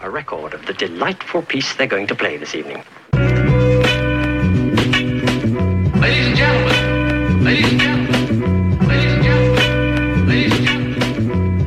a record of the delightful piece they're going to play this evening. Ladies and gentlemen, ladies and gentlemen, ladies and gentlemen, ladies and gentlemen,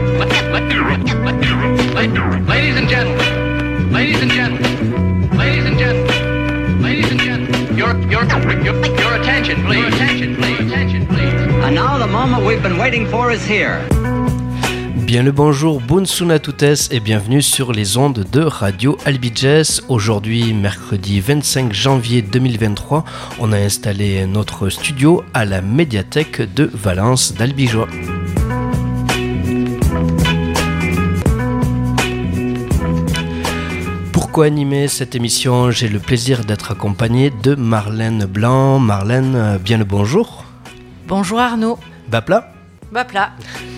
ladies and gentlemen, ladies and gentlemen, ladies and gentlemen, ladies and gentlemen, your attention, please, attention, please, attention, please. And now the moment we've been waiting for is here. Bien le bonjour, bonsoir à toutes et bienvenue sur les ondes de Radio Albi Jazz. Aujourd'hui, mercredi 25 janvier 2023, on a installé notre studio à la médiathèque de Valence d'Albigeois. Pour co-animer cette émission, j'ai le plaisir d'être accompagné de Marlène Blanc. Marlène, bien le bonjour. Bonjour Arnaud. Bapla. Bapla.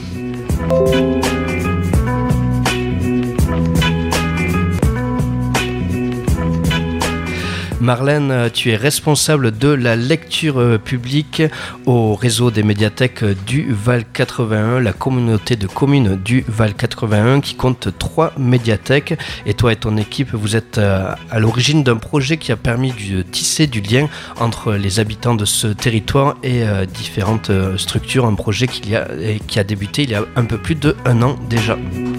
Marlène, tu es responsable de la lecture publique au réseau des médiathèques du Val 81, la communauté de communes du Val 81 qui compte 3 médiathèques. Et toi et ton équipe, vous êtes à l'origine d'un projet qui a permis de tisser du lien entre les habitants de ce territoire et différentes structures. Un projet qui a débuté il y a un peu plus d'1 an déjà.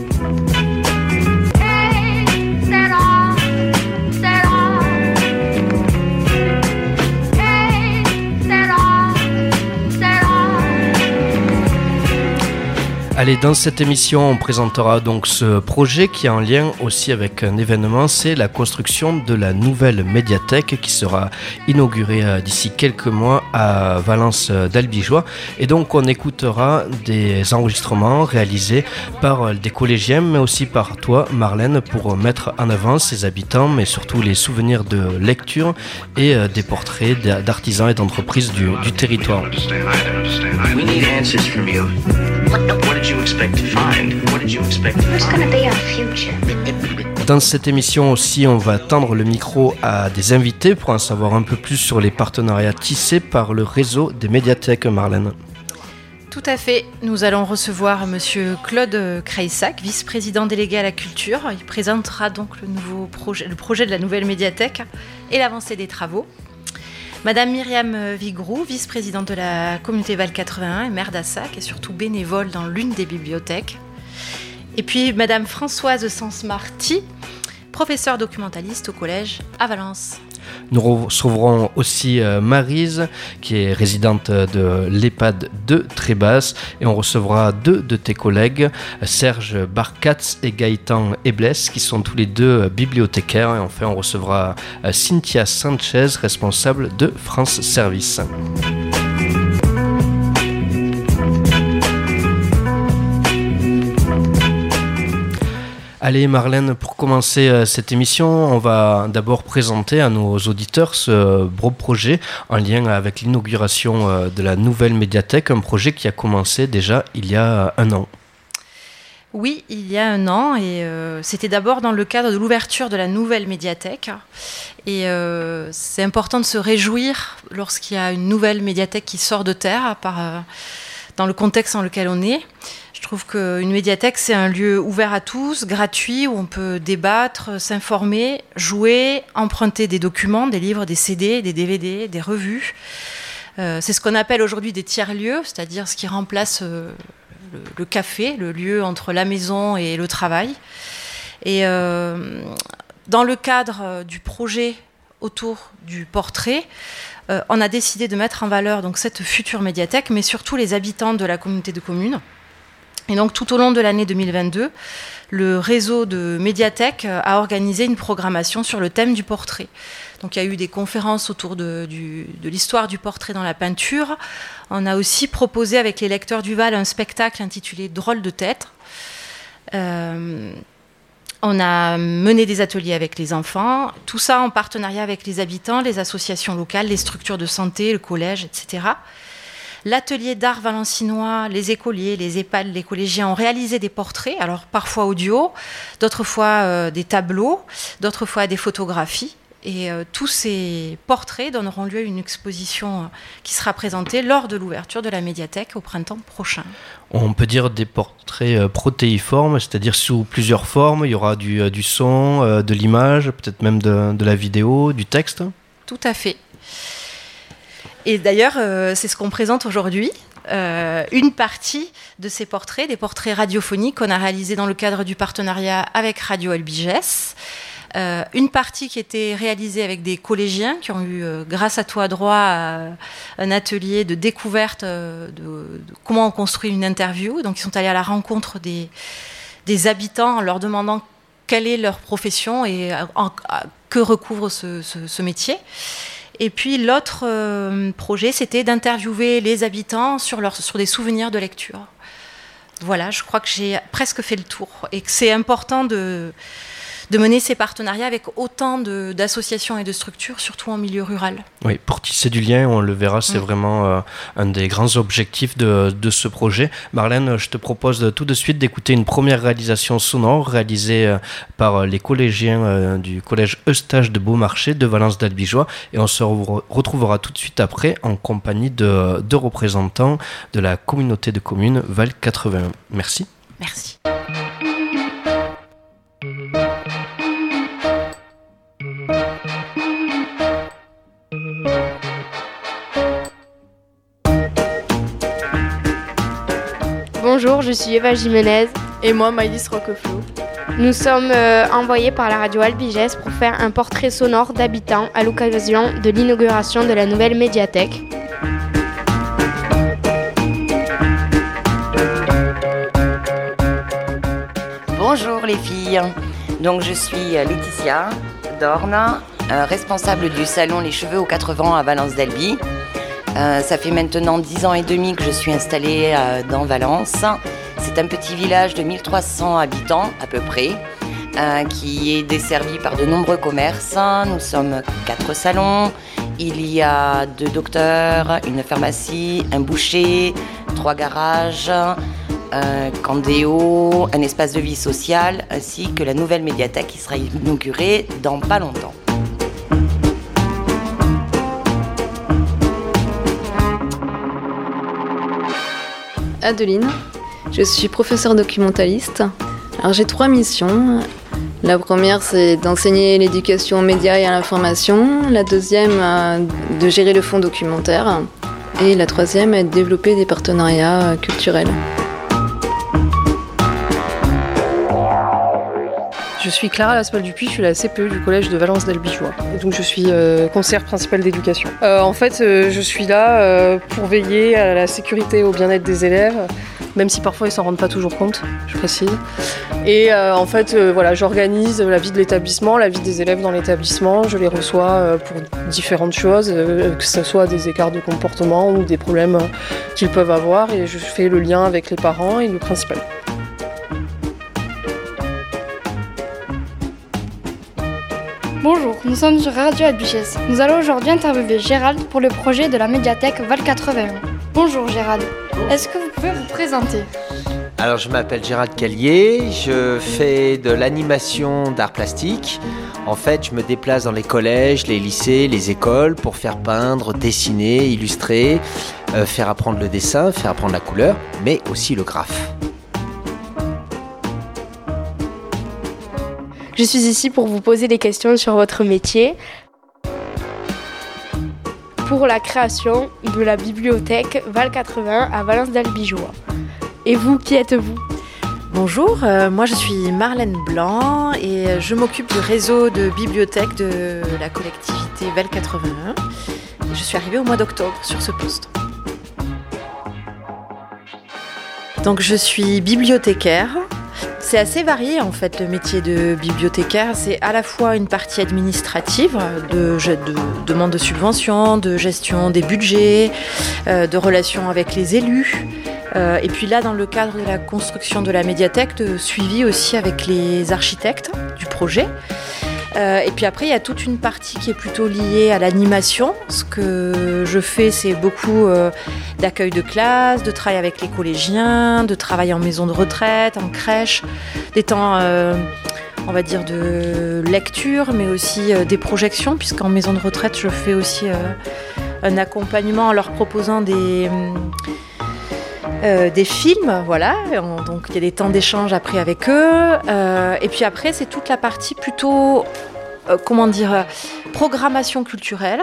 Allez, dans cette émission, on présentera donc ce projet qui est en lien aussi avec un événement, c'est la construction de la nouvelle médiathèque qui sera inaugurée d'ici quelques mois à Valence d'Albigeois. Et donc, on écoutera des enregistrements réalisés par des collégiens, mais aussi par toi, Marlène, pour mettre en avant ces habitants, mais surtout les souvenirs de lecture et des portraits d'artisans et d'entreprises du territoire. We need answers from you. What did you expect to find? What did you expect to find? Who's gonna be our future? Dans cette émission aussi, on va tendre le micro à des invités pour en savoir un peu plus sur les partenariats tissés par le réseau des médiathèques, Marlène. Tout à fait. Nous allons recevoir Monsieur Claude Creissac, vice-président délégué à la culture. Il présentera donc le projet de la nouvelle médiathèque et l'avancée des travaux. Madame Myriam Vigroux, vice-présidente de la communauté Val 81 et maire d'Assac et surtout bénévole dans l'une des bibliothèques. Et puis Madame Françoise Sens-Marty, professeure documentaliste au collège à Valence. Nous recevrons aussi Maryse, qui est résidente de l'EHPAD de Trébasse, et on recevra 2 de tes collègues, Serge Barkatz et Gaëtan Eblès, qui sont tous les 2 bibliothécaires, et enfin on recevra Cynthia Sanchez, responsable de France Service. Allez Marlène, pour commencer cette émission, on va d'abord présenter à nos auditeurs ce beau projet en lien avec l'inauguration de la nouvelle médiathèque, un projet qui a commencé déjà il y a 1 an. Oui, il y a 1 an, et c'était d'abord dans le cadre de l'ouverture de la nouvelle médiathèque. Et c'est important de se réjouir lorsqu'il y a une nouvelle médiathèque qui sort de terre, dans le contexte dans lequel on est. Je trouve qu'une médiathèque, c'est un lieu ouvert à tous, gratuit, où on peut débattre, s'informer, jouer, emprunter des documents, des livres, des CD, des DVD, des revues. C'est ce qu'on appelle aujourd'hui des tiers-lieux, c'est-à-dire ce qui remplace le café, le lieu entre la maison et le travail. Et dans le cadre du projet autour du portrait, on a décidé de mettre en valeur donc, cette future médiathèque, mais surtout les habitants de la communauté de communes. Et donc, tout au long de l'année 2022, le réseau de médiathèques a organisé une programmation sur le thème du portrait. Donc, il y a eu des conférences autour de l'histoire du portrait dans la peinture. On a aussi proposé avec les lecteurs du Val un spectacle intitulé « Drôle de tête ». On a mené des ateliers avec les enfants, tout ça en partenariat avec les habitants, les associations locales, les structures de santé, le collège, etc. L'atelier d'art valencinois, les écoliers, les EHPAD, les collégiens ont réalisé des portraits, alors parfois audio, d'autres fois des tableaux, d'autres fois des photographies. Et tous ces portraits donneront lieu à une exposition qui sera présentée lors de l'ouverture de la médiathèque au printemps prochain. On peut dire des portraits protéiformes, c'est-à-dire sous plusieurs formes. Il y aura du son, de l'image, peut-être même de la vidéo, du texte. Tout à fait. Et d'ailleurs, c'est ce qu'on présente aujourd'hui. Une partie de ces portraits, des portraits radiophoniques qu'on a réalisés dans le cadre du partenariat avec Radio Albiges. Une partie qui était réalisée avec des collégiens qui ont eu, grâce à toi, droit à un atelier de découverte de comment on construit une interview. Donc ils sont allés à la rencontre des habitants en leur demandant quelle est leur profession et que recouvre ce métier. Et puis l'autre projet, c'était d'interviewer les habitants sur des souvenirs de lecture. Voilà, je crois que j'ai presque fait le tour et que c'est important de mener ces partenariats avec autant d'associations et de structures, surtout en milieu rural. Oui, pour tisser du lien, on le verra, c'est vraiment un des grands objectifs de ce projet. Marlène, je te propose tout de suite d'écouter une première réalisation sonore réalisée par les collégiens du collège Eustache de Beaumarchais de Valence d'Albigeois, et on se retrouvera tout de suite après en compagnie de représentants de la communauté de communes Val 81. Merci. Merci. Bonjour, je suis Eva Jiménez. Et moi, Maïlis Roqueflot. Nous sommes envoyés par la radio Albiges pour faire un portrait sonore d'habitants à l'occasion de l'inauguration de la nouvelle médiathèque. Bonjour les filles, donc je suis Laetitia Dorn, responsable du salon Les Cheveux aux 4 vents à Valence d'Albi. Ça fait maintenant 10 ans et demi que je suis installée dans Valence. C'est un petit village de 1300 habitants à peu près, qui est desservi par de nombreux commerces. Nous sommes 4 salons, il y a 2 docteurs, une pharmacie, un boucher, 3 garages, un candéo, un espace de vie sociale, ainsi que la nouvelle médiathèque qui sera inaugurée dans pas longtemps. Adeline, je suis professeure documentaliste. Alors j'ai 3 missions. La première, c'est d'enseigner l'éducation aux médias et à l'information. La deuxième, de gérer le fonds documentaire. Et la troisième est de développer des partenariats culturels. Je suis Clara Laspal-Dupuis, je suis la CPE du collège de Valence d'Albigeois. Donc je suis conseillère principale d'éducation. En fait, je suis là pour veiller à la sécurité et au bien-être des élèves, même si parfois ils s'en rendent pas toujours compte, je précise. Et en fait, voilà, j'organise la vie de l'établissement, la vie des élèves dans l'établissement. Je les reçois pour différentes choses, que ce soit des écarts de comportement ou des problèmes qu'ils peuvent avoir. Et je fais le lien avec les parents et le principal. Bonjour, nous sommes sur Radio Albiges. Nous allons aujourd'hui interviewer Gérald pour le projet de la médiathèque Val 81. Bonjour Gérald, est-ce que vous pouvez vous présenter ? Alors je m'appelle Gérald Callier, je fais de l'animation d'art plastique. En fait, je me déplace dans les collèges, les lycées, les écoles pour faire peindre, dessiner, illustrer, faire apprendre le dessin, faire apprendre la couleur, mais aussi le graphe. Je suis ici pour vous poser des questions sur votre métier. Pour la création de la bibliothèque Val 80 à Valence d'Albigeois. Et vous, qui êtes-vous ? Bonjour, moi je suis Marlène Blanc et je m'occupe du réseau de bibliothèques de la collectivité Val 81. Et je suis arrivée au mois d'octobre sur ce poste. Donc je suis bibliothécaire. C'est assez varié en fait le métier de bibliothécaire. C'est à la fois une partie administrative, de demande de subventions, de gestion des budgets, de relations avec les élus. Et puis là, dans le cadre de la construction de la médiathèque, de suivi aussi avec les architectes du projet. Et puis après, il y a toute une partie qui est plutôt liée à l'animation. Ce que je fais, c'est beaucoup d'accueil de classe, de travail avec les collégiens, de travail en maison de retraite, en crèche, des temps on va dire, de lecture, mais aussi des projections, puisqu'en maison de retraite, je fais aussi un accompagnement en leur proposant des films, voilà. Donc il y a des temps d'échange après avec eux. Et puis après, c'est toute la partie plutôt, programmation culturelle.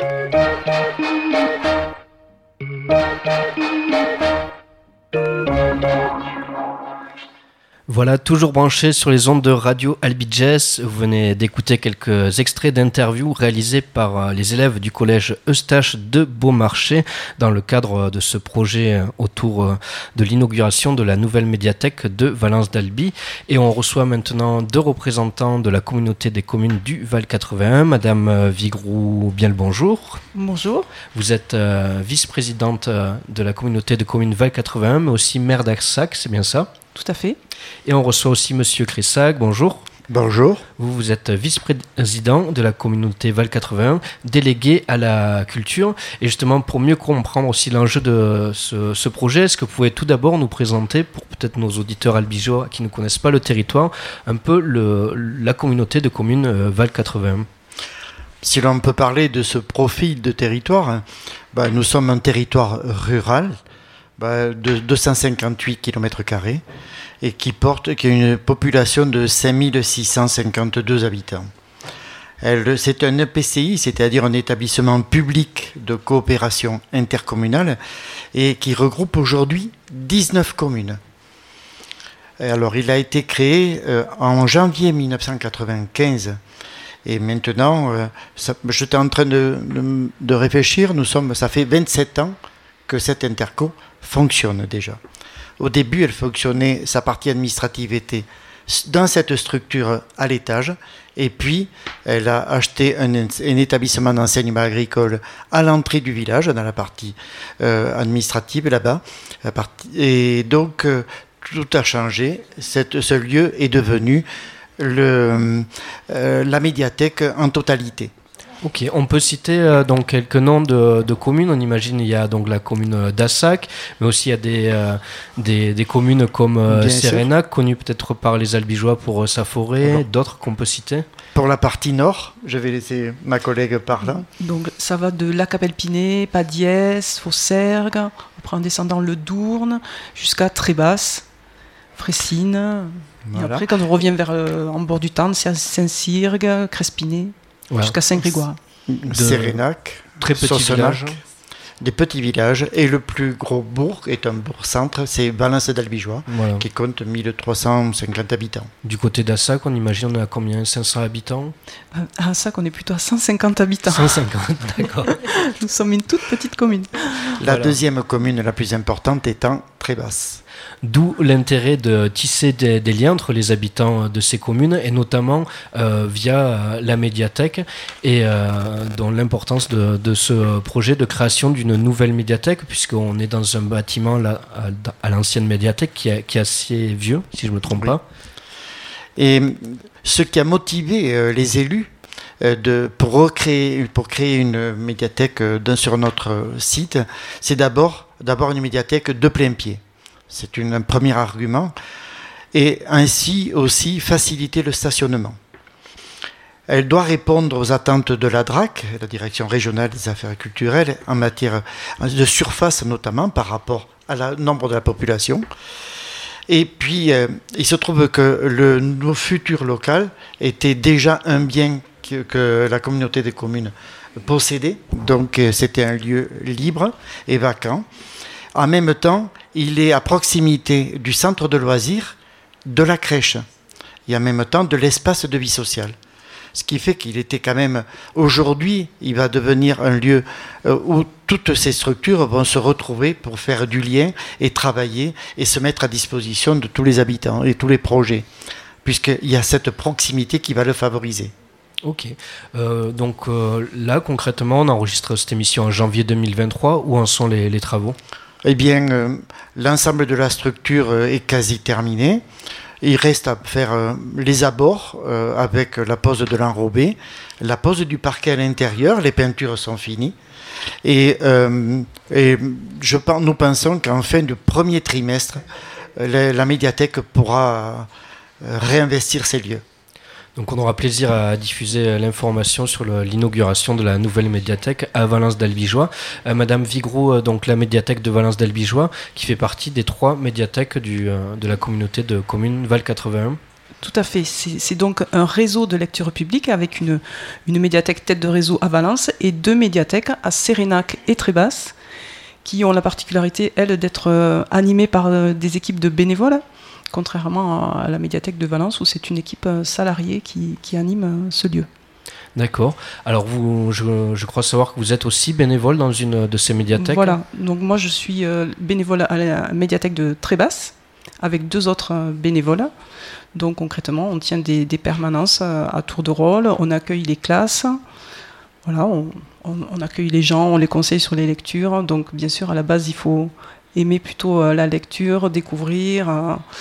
Voilà, toujours branché sur les ondes de Radio Albi Jazz. Vous venez d'écouter quelques extraits d'interviews réalisés par les élèves du collège Eustache de Beaumarchais dans le cadre de ce projet autour de l'inauguration de la nouvelle médiathèque de Valence d'Albi. Et on reçoit maintenant 2 représentants de la communauté des communes du Val 81. Madame Vigroux, bien le bonjour. Bonjour. Vous êtes vice-présidente de la communauté de communes Val 81, mais aussi maire d'Arsac, c'est bien ça ? Tout à fait. Et on reçoit aussi Monsieur Cressac, bonjour. Bonjour. Vous êtes vice-président de la communauté Val 81, délégué à la culture. Et justement, pour mieux comprendre aussi l'enjeu de ce projet, est-ce que vous pouvez tout d'abord nous présenter, pour peut-être nos auditeurs albigeois qui ne connaissent pas le territoire, un peu la communauté de communes Val 81 ? Si l'on peut parler de ce profil de territoire, nous sommes un territoire rural de 258 km² et qui a une population de 5652 habitants. C'est un EPCI, c'est-à-dire un établissement public de coopération intercommunale, et qui regroupe aujourd'hui 19 communes. Alors, il a été créé en janvier 1995. Et maintenant, j'étais en train de réfléchir, ça fait 27 ans que cette interco fonctionne déjà. Au début, sa partie administrative était dans cette structure à l'étage, et puis elle a acheté un établissement d'enseignement agricole à l'entrée du village, dans la partie administrative là-bas. Et donc, tout a changé. Ce lieu est devenu la médiathèque en totalité. Ok, on peut citer donc quelques noms de communes. On imagine il y a donc la commune d'Assac, mais aussi il y a des communes comme Sérénac, connues peut-être par les Albigeois pour sa forêt, d'autres qu'on peut citer. Pour la partie nord, je vais laisser ma collègue parler. Donc ça va de Lacapelle-Pinet, Padiès, Fossergues, après en descendant le Dourne, jusqu'à Trébasse, Fressines. Voilà. Et après quand on revient vers en bord du Tarn, c'est Saint-Cyrgue, Crespinet. Voilà. Jusqu'à Saint-Grégoire. Sérénac, très petit village. Des petits villages. Et le plus gros bourg est un bourg-centre, c'est Valence d'Albigeois, qui compte 1350 habitants. Du côté d'Assac, on imagine on est à combien ? 500 habitants ? À Assac, on est plutôt à 150 habitants. 150, d'accord. Nous sommes une toute petite commune. La deuxième commune la plus importante étant Trébasse. D'où l'intérêt de tisser des liens entre les habitants de ces communes, et notamment via la médiathèque, et dont l'importance de ce projet de création d'une nouvelle médiathèque, puisqu'on est dans un bâtiment là, à l'ancienne médiathèque qui est assez vieux, si je ne me trompe pas. Et ce qui a motivé les élus pour créer une médiathèque sur notre site, c'est d'abord une médiathèque de plein pied. C'est un premier argument. Et ainsi aussi faciliter le stationnement. Elle doit répondre aux attentes de la DRAC, la Direction régionale des affaires culturelles, en matière de surface notamment par rapport au nombre de la population. Et puis, il se trouve que nos futurs local était déjà un bien que la communauté des communes possédait. Donc, c'était un lieu libre et vacant. En même temps, il est à proximité du centre de loisirs, de la crèche, et en même temps de l'espace de vie sociale. Ce qui fait qu'il était quand même, aujourd'hui, il va devenir un lieu où toutes ces structures vont se retrouver pour faire du lien et travailler et se mettre à disposition de tous les habitants et tous les projets, puisqu'il y a cette proximité qui va le favoriser. Ok, donc là concrètement on enregistre cette émission en janvier 2023, où en sont les travaux ? Eh bien, l'ensemble de la structure est quasi terminé. Il reste à faire les abords avec la pose de l'enrobé, la pose du parquet à l'intérieur, les peintures sont finies. Et nous pensons qu'en fin du premier trimestre, la médiathèque pourra réinvestir ces lieux. Donc on aura plaisir à diffuser l'information sur l'inauguration de la nouvelle médiathèque à Valence-d'Albigeois. Madame Vigroux, donc la médiathèque de Valence-d'Albigeois, qui fait partie des 3 médiathèques de la communauté de communes Val 81. Tout à fait. C'est donc un réseau de lecture publique avec une médiathèque tête de réseau à Valence et 2 médiathèques à Sérénac et Trébasse, qui ont la particularité, elles, d'être animées par des équipes de bénévoles, contrairement à la médiathèque de Valence où c'est une équipe salariée qui anime ce lieu. D'accord. Alors je crois savoir que vous êtes aussi bénévole dans une de ces médiathèques. Voilà. Donc moi je suis bénévole à la médiathèque de Trébasse avec 2 autres bénévoles. Donc concrètement, on tient des permanences à tour de rôle, on accueille les classes. Voilà, on accueille les gens, on les conseille sur les lectures. Donc bien sûr, à la base, il faut aimer plutôt la lecture, découvrir,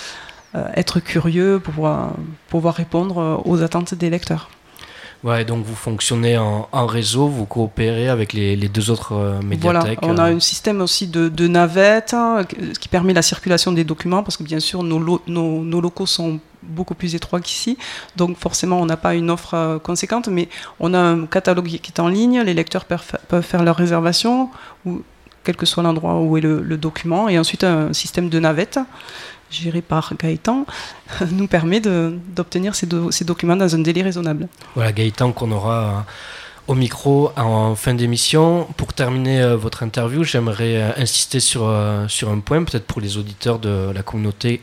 être curieux pour pouvoir répondre aux attentes des lecteurs. Ouais, donc vous fonctionnez en réseau, vous coopérez avec les 2 autres médiathèques. Voilà, on a un système aussi de navettes qui permet la circulation des documents parce que bien sûr nos locaux sont beaucoup plus étroits qu'ici, donc forcément on n'a pas une offre conséquente, mais on a un catalogue qui est en ligne, les lecteurs peuvent faire leur réservation, ou quel que soit l'endroit où est le document, et ensuite un système de navettes géré par Gaëtan, nous permet d'obtenir ces documents dans un délai raisonnable. Voilà, Gaëtan qu'on aura au micro en fin d'émission. Pour terminer votre interview, j'aimerais insister sur un point, peut-être pour les auditeurs de la communauté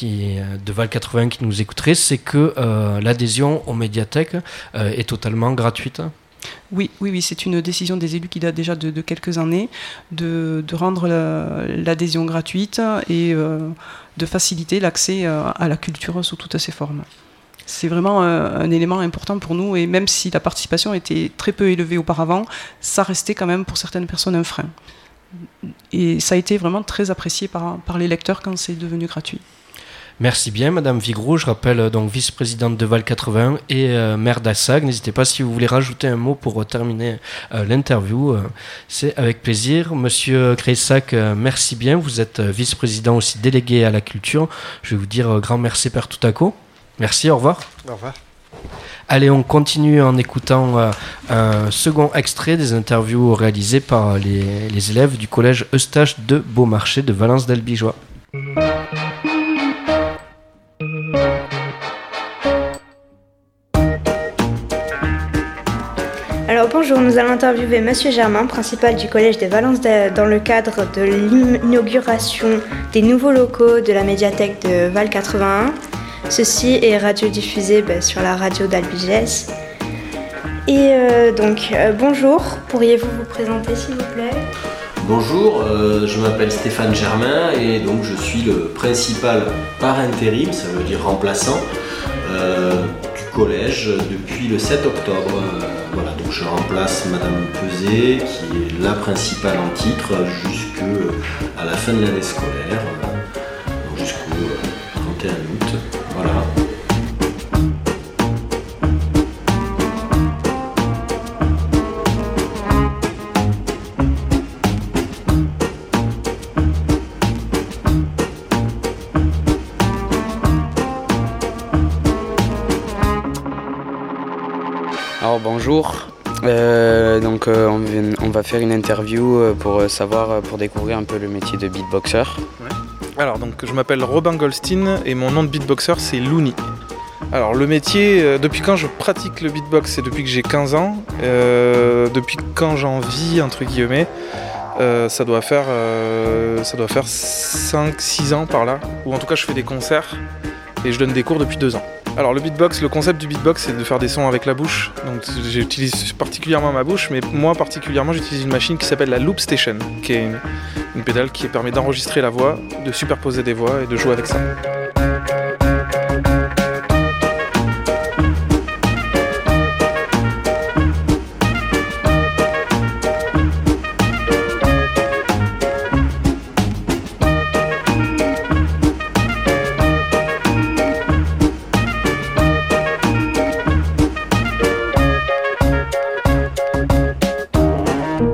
de Val 80 qui nous écouteraient, c'est que l'adhésion aux médiathèques est totalement gratuite. Oui, c'est une décision des élus qui date déjà de quelques années, de rendre l'adhésion gratuite et de faciliter l'accès à la culture sous toutes ses formes. C'est vraiment un élément important pour nous, et même si la participation était très peu élevée auparavant, ça restait quand même pour certaines personnes un frein. Et ça a été vraiment très apprécié par les lecteurs quand c'est devenu gratuit. Merci bien, Madame Vigroux. Je rappelle donc vice-présidente de Val 81 et maire d'Assac. N'hésitez pas si vous voulez rajouter un mot pour terminer l'interview. C'est avec plaisir. Monsieur Creissac, merci bien. Vous êtes vice-président aussi délégué à la culture. Je vais vous dire grand merci per tout à coup. Merci, au revoir. Au revoir. Allez, on continue en écoutant un second extrait des interviews réalisées par les élèves du collège Eustache de Beaumarchais de Valence-d'Albigeois. Alors bonjour, nous allons interviewer Monsieur Germain, principal du collège des Valences dans le cadre de l'inauguration des nouveaux locaux de la médiathèque de Val 81. Ceci est radiodiffusé sur la radio d'Albigès. Et bonjour, pourriez-vous vous présenter s'il vous plaît ? Bonjour, je m'appelle Stéphane Germain et donc je suis le principal par intérim, ça veut dire remplaçant, du collège depuis le 7 octobre. Voilà, donc je remplace Madame Peset, qui est la principale en titre jusqu'à la fin de l'année scolaire, jusqu'au 31 août. Voilà. Alors bonjour, on va faire une interview pour découvrir un peu le métier de beatboxer. Ouais. Alors donc je m'appelle Robin Goldstein et mon nom de beatboxer c'est Looney. Alors le métier, depuis quand je pratique le beatbox, c'est depuis que j'ai 15 ans. Depuis quand j'en vis entre guillemets, ça doit faire 5-6 ans par là. Ou en tout cas je fais des concerts et je donne des cours depuis 2 ans. Alors le concept du beatbox c'est de faire des sons avec la bouche, donc j'utilise particulièrement ma bouche, mais moi particulièrement j'utilise une machine qui s'appelle la Loop Station, qui est une pédale qui permet d'enregistrer la voix, de superposer des voix et de jouer avec ça.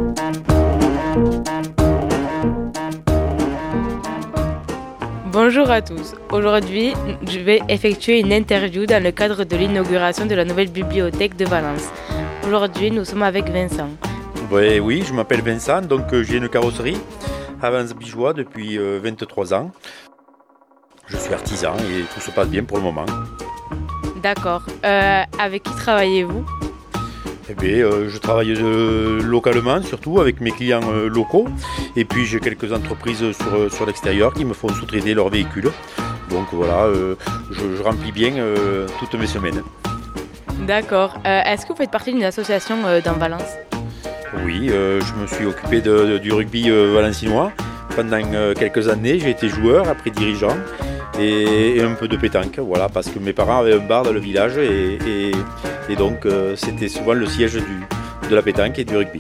Bonjour à tous. Aujourd'hui, je vais effectuer une interview dans le cadre de l'inauguration de la nouvelle bibliothèque de Valence. Aujourd'hui, nous sommes avec Vincent. Oui, je m'appelle Vincent, donc j'ai une carrosserie à Valence-Bigeois depuis 23 ans. Je suis artisan et tout se passe bien pour le moment. D'accord. Avec qui travaillez-vous ? Je travaille localement, surtout avec mes clients locaux. Et puis j'ai quelques entreprises sur l'extérieur qui me font sous-traiter leurs véhicules. Donc voilà, je remplis bien toutes mes semaines. D'accord. Est-ce que vous faites partie d'une association dans Valence ? Oui, je me suis occupé du rugby valencinois. Pendant quelques années, j'ai été joueur, après dirigeant et un peu de pétanque. Voilà, parce que mes parents avaient un bar dans le village et donc c'était souvent le siège de la pétanque et du rugby.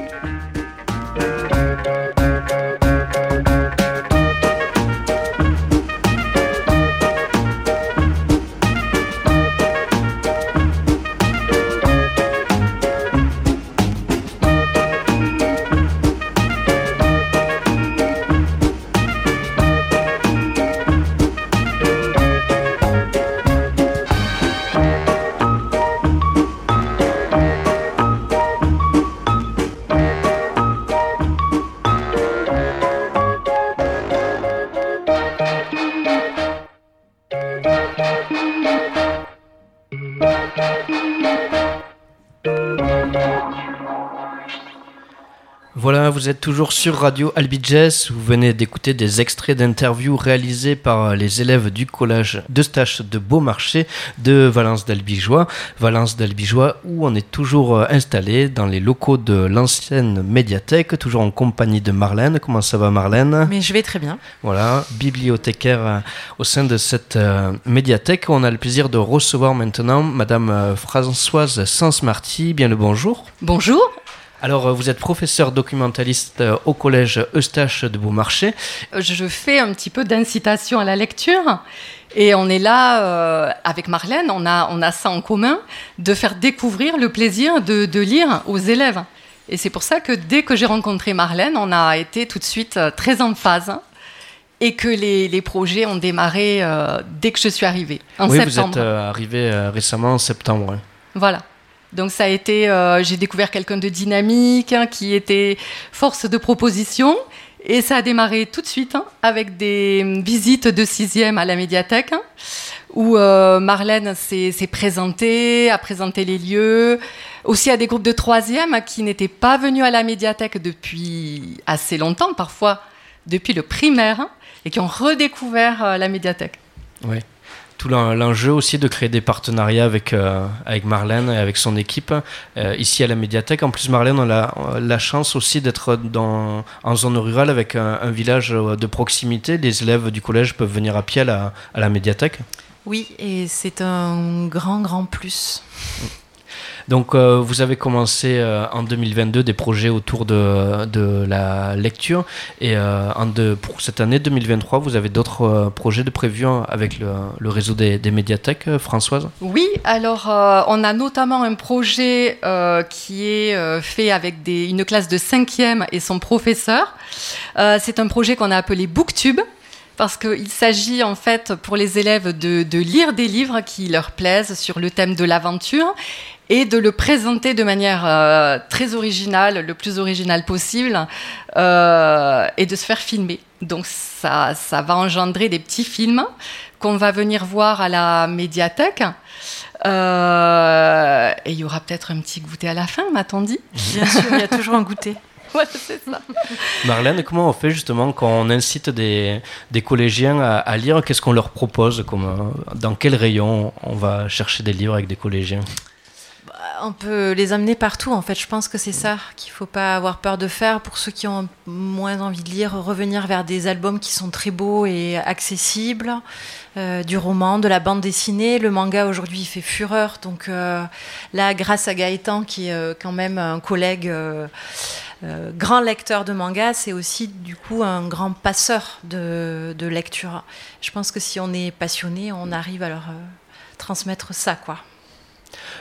Voilà, vous êtes toujours sur Radio Albi Jazz. Vous venez d'écouter des extraits d'interviews réalisés par les élèves du collège Eustache de Beaumarchais de Valence d'Albigeois. Valence d'Albigeois où on est toujours installé dans les locaux de l'ancienne médiathèque, toujours en compagnie de Marlène. Comment ça va, Marlène ? Mais je vais très bien. Voilà, bibliothécaire au sein de cette médiathèque. On a le plaisir de recevoir maintenant Madame Françoise Sens-Marty. Bien le bonjour. Bonjour. Alors, vous êtes professeur documentaliste au collège Eustache de Beaumarchais. Je fais un petit peu d'incitation à la lecture et on est là, avec Marlène, on a ça en commun, de faire découvrir le plaisir de lire aux élèves. Et c'est pour ça que dès que j'ai rencontré Marlène, on a été tout de suite très en phase et que les projets ont démarré dès que je suis arrivée, en septembre. Oui, vous êtes arrivée récemment en septembre. Voilà. Donc ça a été, j'ai découvert quelqu'un de dynamique, qui était force de proposition, et ça a démarré tout de suite avec des visites de 6e à la médiathèque, où Marlène s'est présentée, a présenté les lieux, aussi à des groupes de 3e qui n'étaient pas venus à la médiathèque depuis assez longtemps, parfois depuis le primaire, et qui ont redécouvert la médiathèque. Oui. Tout l'enjeu aussi de créer des partenariats avec Marlène et avec son équipe ici à la médiathèque. En plus, Marlène, on a la chance aussi d'être en zone rurale avec un village de proximité. Les élèves du collège peuvent venir à pied à la médiathèque. Oui, et c'est un grand plus. Donc, vous avez commencé en 2022 des projets autour de la lecture et pour cette année 2023, vous avez d'autres projets de prévus avec le réseau des médiathèques, Françoise ? Oui, alors on a notamment un projet qui est fait avec une classe de 5e et son professeur. C'est un projet qu'on a appelé Booktube. Parce qu'il s'agit en fait pour les élèves de lire des livres qui leur plaisent sur le thème de l'aventure et de le présenter de manière très originale, le plus originale possible, et de se faire filmer. Donc ça va engendrer des petits films qu'on va venir voir à la médiathèque. Et il y aura peut-être un petit goûter à la fin, m'a-t-on dit ? Bien sûr, il y a toujours un goûter. Ouais, c'est ça. Marlène, comment on fait justement quand on incite des collégiens à lire ? Qu'est-ce qu'on leur propose ? Dans quel rayon on va chercher des livres avec des collégiens ? On peut les amener partout, en fait. Je pense que c'est ça qu'il ne faut pas avoir peur de faire. Pour ceux qui ont moins envie de lire, revenir vers des albums qui sont très beaux et accessibles, du roman, de la bande dessinée. Le manga, aujourd'hui, il fait fureur. Donc là, grâce à Gaëtan, qui est quand même un collègue grand lecteur de manga, c'est aussi, du coup, un grand passeur de lecture. Je pense que si on est passionné, on arrive à leur transmettre ça, quoi.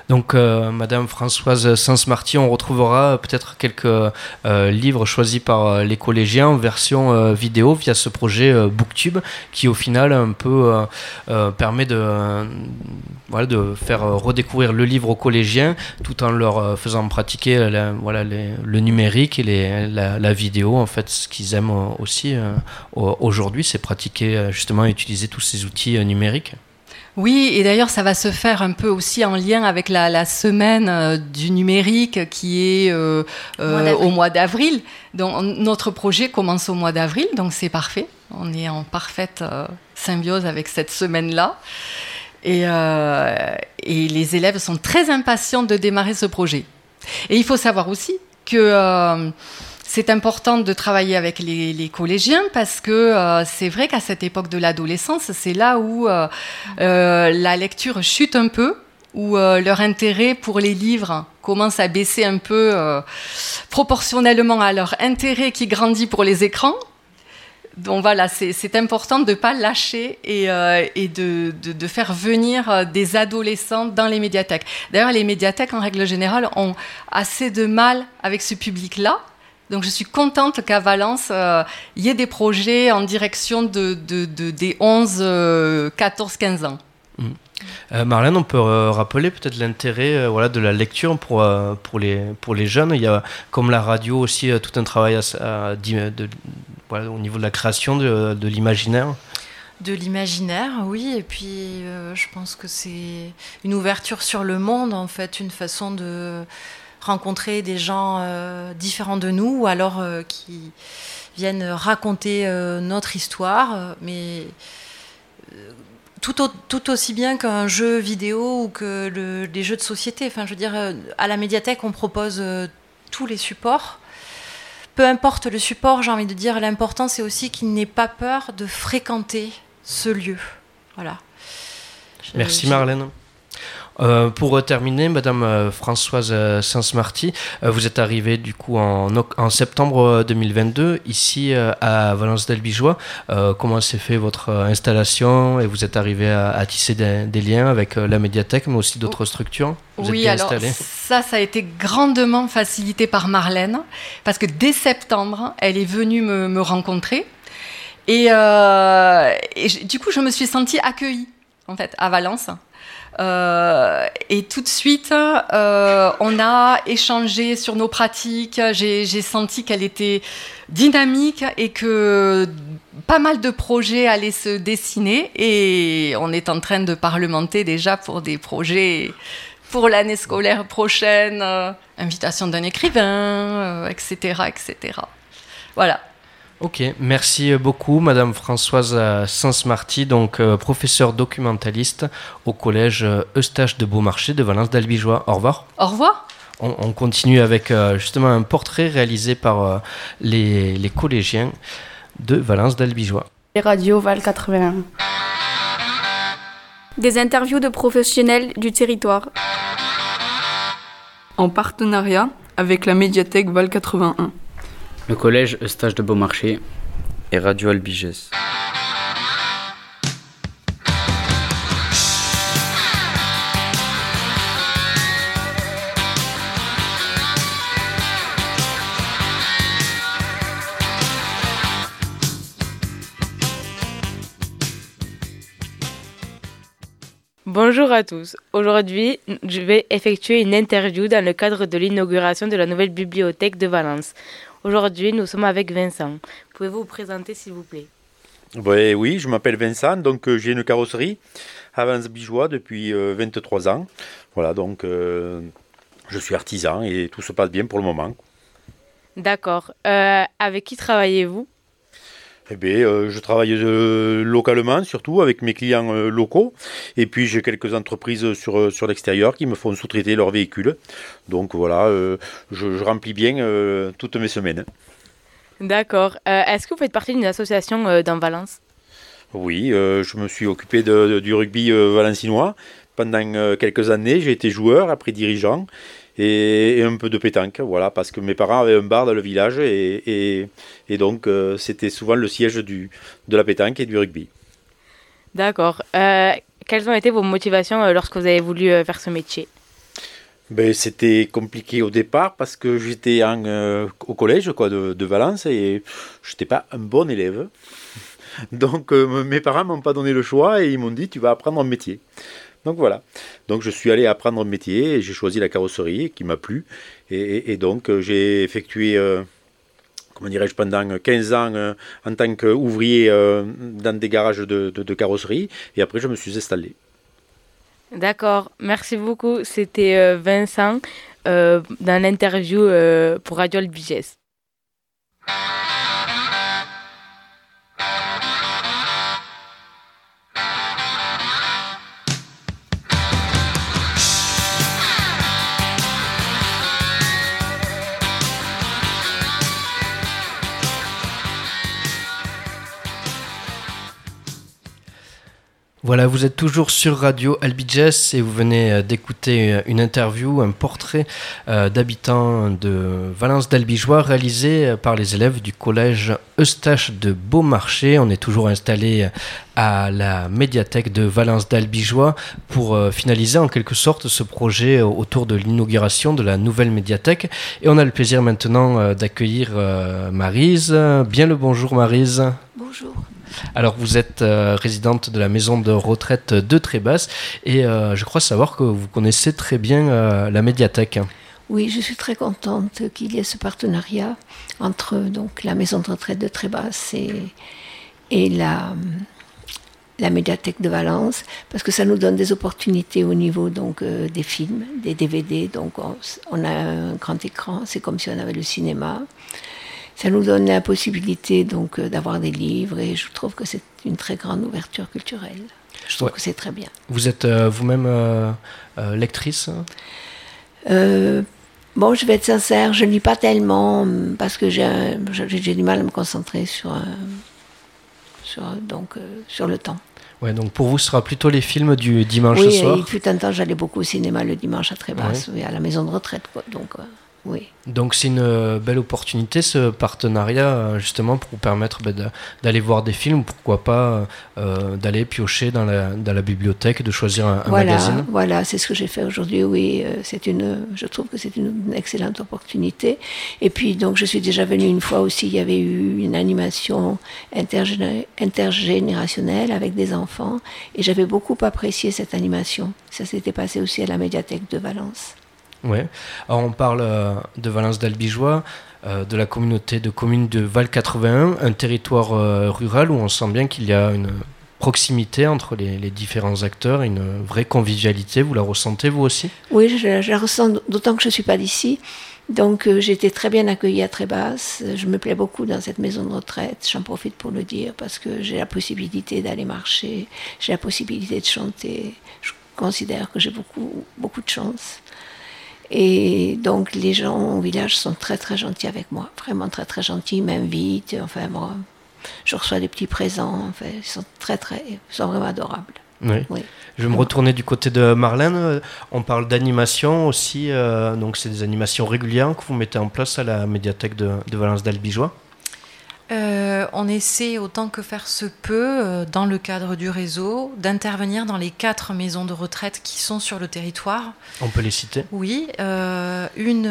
Donc, Madame Françoise Sens-Marty, on retrouvera peut-être quelques livres choisis par les collégiens en version vidéo via ce projet Booktube, qui au final un peu permet de faire redécouvrir le livre aux collégiens, tout en leur faisant pratiquer le numérique et la vidéo. En fait, ce qu'ils aiment aussi aujourd'hui, c'est pratiquer justement et utiliser tous ces outils numériques. Oui, et d'ailleurs, ça va se faire un peu aussi en lien avec la semaine du numérique qui est au mois d'avril. Donc, notre projet commence au mois d'avril, donc c'est parfait. On est en parfaite symbiose avec cette semaine-là. Et les élèves sont très impatients de démarrer ce projet. Et il faut savoir aussi que c'est important de travailler avec les collégiens parce que c'est vrai qu'à cette époque de l'adolescence, c'est là où la lecture chute un peu, où leur intérêt pour les livres commence à baisser un peu proportionnellement à leur intérêt qui grandit pour les écrans. Donc voilà, c'est important de ne pas lâcher et de faire venir des adolescents dans les médiathèques. D'ailleurs, les médiathèques, en règle générale, ont assez de mal avec ce public-là. Donc je suis contente qu'à Valence, il y ait des projets en direction des 11, 14, 15 ans. Marlène, on peut rappeler peut-être l'intérêt de la lecture pour les jeunes. Il y a, comme la radio aussi, tout un travail au niveau de la création de l'imaginaire. De l'imaginaire, oui. Et puis, je pense que c'est une ouverture sur le monde, en fait, une façon de rencontrer des gens différents de nous, ou alors qui viennent raconter notre histoire, mais tout aussi bien qu'un jeu vidéo ou que des jeux de société. Enfin, je veux dire, à la médiathèque, on propose tous les supports. Peu importe le support, j'ai envie de dire, l'important, c'est aussi qu'il n'ait pas peur de fréquenter ce lieu. Voilà. Merci Marlène. Pour terminer, Madame Françoise Sens-Marty, vous êtes arrivée du coup en septembre 2022 ici à Valence-d'Albigeois. Comment s'est fait votre installation et vous êtes arrivée à tisser des liens avec la médiathèque, mais aussi d'autres structures? Oui, alors ça a été grandement facilité par Marlène, parce que dès septembre, elle est venue me rencontrer et du coup, je me suis sentie accueillie en fait à Valence. Et tout de suite, on a échangé sur nos pratiques. J'ai senti qu'elle était dynamique et que pas mal de projets allaient se dessiner. Et on est en train de parlementer déjà pour des projets pour l'année scolaire prochaine, invitation d'un écrivain, etc., etc. Voilà. Ok, merci beaucoup Madame Françoise Sens-Marty, donc professeure documentaliste au collège Eustache de Beaumarchais de Valence-d'Albigeois. Au revoir. Au revoir. On continue avec justement un portrait réalisé par les collégiens de Valence-d'Albigeois. Les radios Val 81. Des interviews de professionnels du territoire. En partenariat avec la médiathèque Val 81. Le collège Eustache de Beaumarchais et Radio Albigès. Bonjour à tous. Aujourd'hui, je vais effectuer une interview dans le cadre de l'inauguration de la nouvelle bibliothèque de Valence. Aujourd'hui, nous sommes avec Vincent. Pouvez-vous vous présenter, s'il vous plaît? Oui, je m'appelle Vincent, donc j'ai une carrosserie à Valence-d'Albigeois depuis 23 ans. Voilà, donc je suis artisan et tout se passe bien pour le moment. D'accord. Avec qui travaillez-vous? Je travaille localement, surtout avec mes clients locaux. Et puis j'ai quelques entreprises sur l'extérieur qui me font sous-traiter leurs véhicules. Donc voilà, je remplis bien toutes mes semaines. D'accord. Est-ce que vous faites partie d'une association dans Valence? Oui, je me suis occupé du rugby valencinois. Pendant quelques années, j'ai été joueur, après dirigeant. Et un peu de pétanque, voilà, parce que mes parents avaient un bar dans le village et donc c'était souvent le siège de la pétanque et du rugby. D'accord. Quelles ont été vos motivations lorsque vous avez voulu faire ce métier? C'était compliqué au départ parce que j'étais au collège de Valence et je n'étais pas un bon élève. Donc mes parents ne m'ont pas donné le choix et ils m'ont dit tu vas apprendre un métier. Donc voilà. Donc je suis allé apprendre un métier et j'ai choisi la carrosserie qui m'a plu. Et donc j'ai effectué pendant 15 ans en tant qu'ouvrier dans des garages de carrosserie et après je me suis installé. D'accord, merci beaucoup. C'était Vincent dans l'interview pour Radio Albiges. Voilà, vous êtes toujours sur Radio Albiges et vous venez d'écouter une interview, un portrait d'habitants de Valence d'Albigeois réalisé par les élèves du collège Eustache de Beaumarchais. On est toujours installé à la médiathèque de Valence d'Albigeois pour finaliser en quelque sorte ce projet autour de l'inauguration de la nouvelle médiathèque. Et on a le plaisir maintenant d'accueillir Maryse. Bien le bonjour Maryse. Bonjour. Alors vous êtes résidente de la maison de retraite de Trébasse et je crois savoir que vous connaissez très bien la médiathèque. Oui, je suis très contente qu'il y ait ce partenariat entre donc, la maison de retraite de Trébasse et la médiathèque de Valence, parce que ça nous donne des opportunités au niveau donc, des films, des DVD. Donc on a un grand écran, c'est comme si on avait le cinéma. Ça nous donne la possibilité donc d'avoir des livres et je trouve que c'est une très grande ouverture culturelle. Je trouve que c'est très bien. Vous êtes vous-même lectrice ? Bon, je vais être sincère, je ne lis pas tellement parce que j'ai du mal à me concentrer sur le temps. Ouais, donc pour vous, ce sera plutôt les films du dimanche soir ? Oui, il fut un temps, j'allais beaucoup au cinéma le dimanche à Trébasse, à la maison de retraite, quoi. Donc, oui. Donc c'est une belle opportunité ce partenariat justement pour vous permettre d'aller voir des films, pourquoi pas d'aller piocher dans la bibliothèque, de choisir un magazine. Voilà, c'est ce que j'ai fait aujourd'hui, oui. Je trouve que c'est une excellente opportunité. Et puis donc je suis déjà venue une fois aussi, il y avait eu une animation intergénérationnelle avec des enfants et j'avais beaucoup apprécié cette animation. Ça s'était passé aussi à la médiathèque de Valence. Oui, alors on parle de Valence d'Albigeois, de la communauté de communes de Val 81, un territoire rural où on sent bien qu'il y a une proximité entre les différents acteurs, une vraie convivialité. Vous la ressentez vous aussi ? Oui, je la ressens, d'autant que je ne suis pas d'ici. Donc j'ai été très bien accueillie à Trébasse. Je me plais beaucoup dans cette maison de retraite. J'en profite pour le dire parce que j'ai la possibilité d'aller marcher, j'ai la possibilité de chanter. Je considère que j'ai beaucoup de chance. Et donc les gens au village sont très très gentils avec moi, vraiment très très gentils, ils m'invitent, enfin moi, je reçois des petits présents, enfin, ils sont vraiment adorables. Oui. Je vais me retourner du côté de Marlène, on parle d'animation aussi, donc c'est des animations régulières que vous mettez en place à la médiathèque de Valence d'Albigeois. On essaie autant que faire se peut, dans le cadre du réseau, d'intervenir dans les 4 maisons de retraite qui sont sur le territoire. On peut les citer ? Oui, une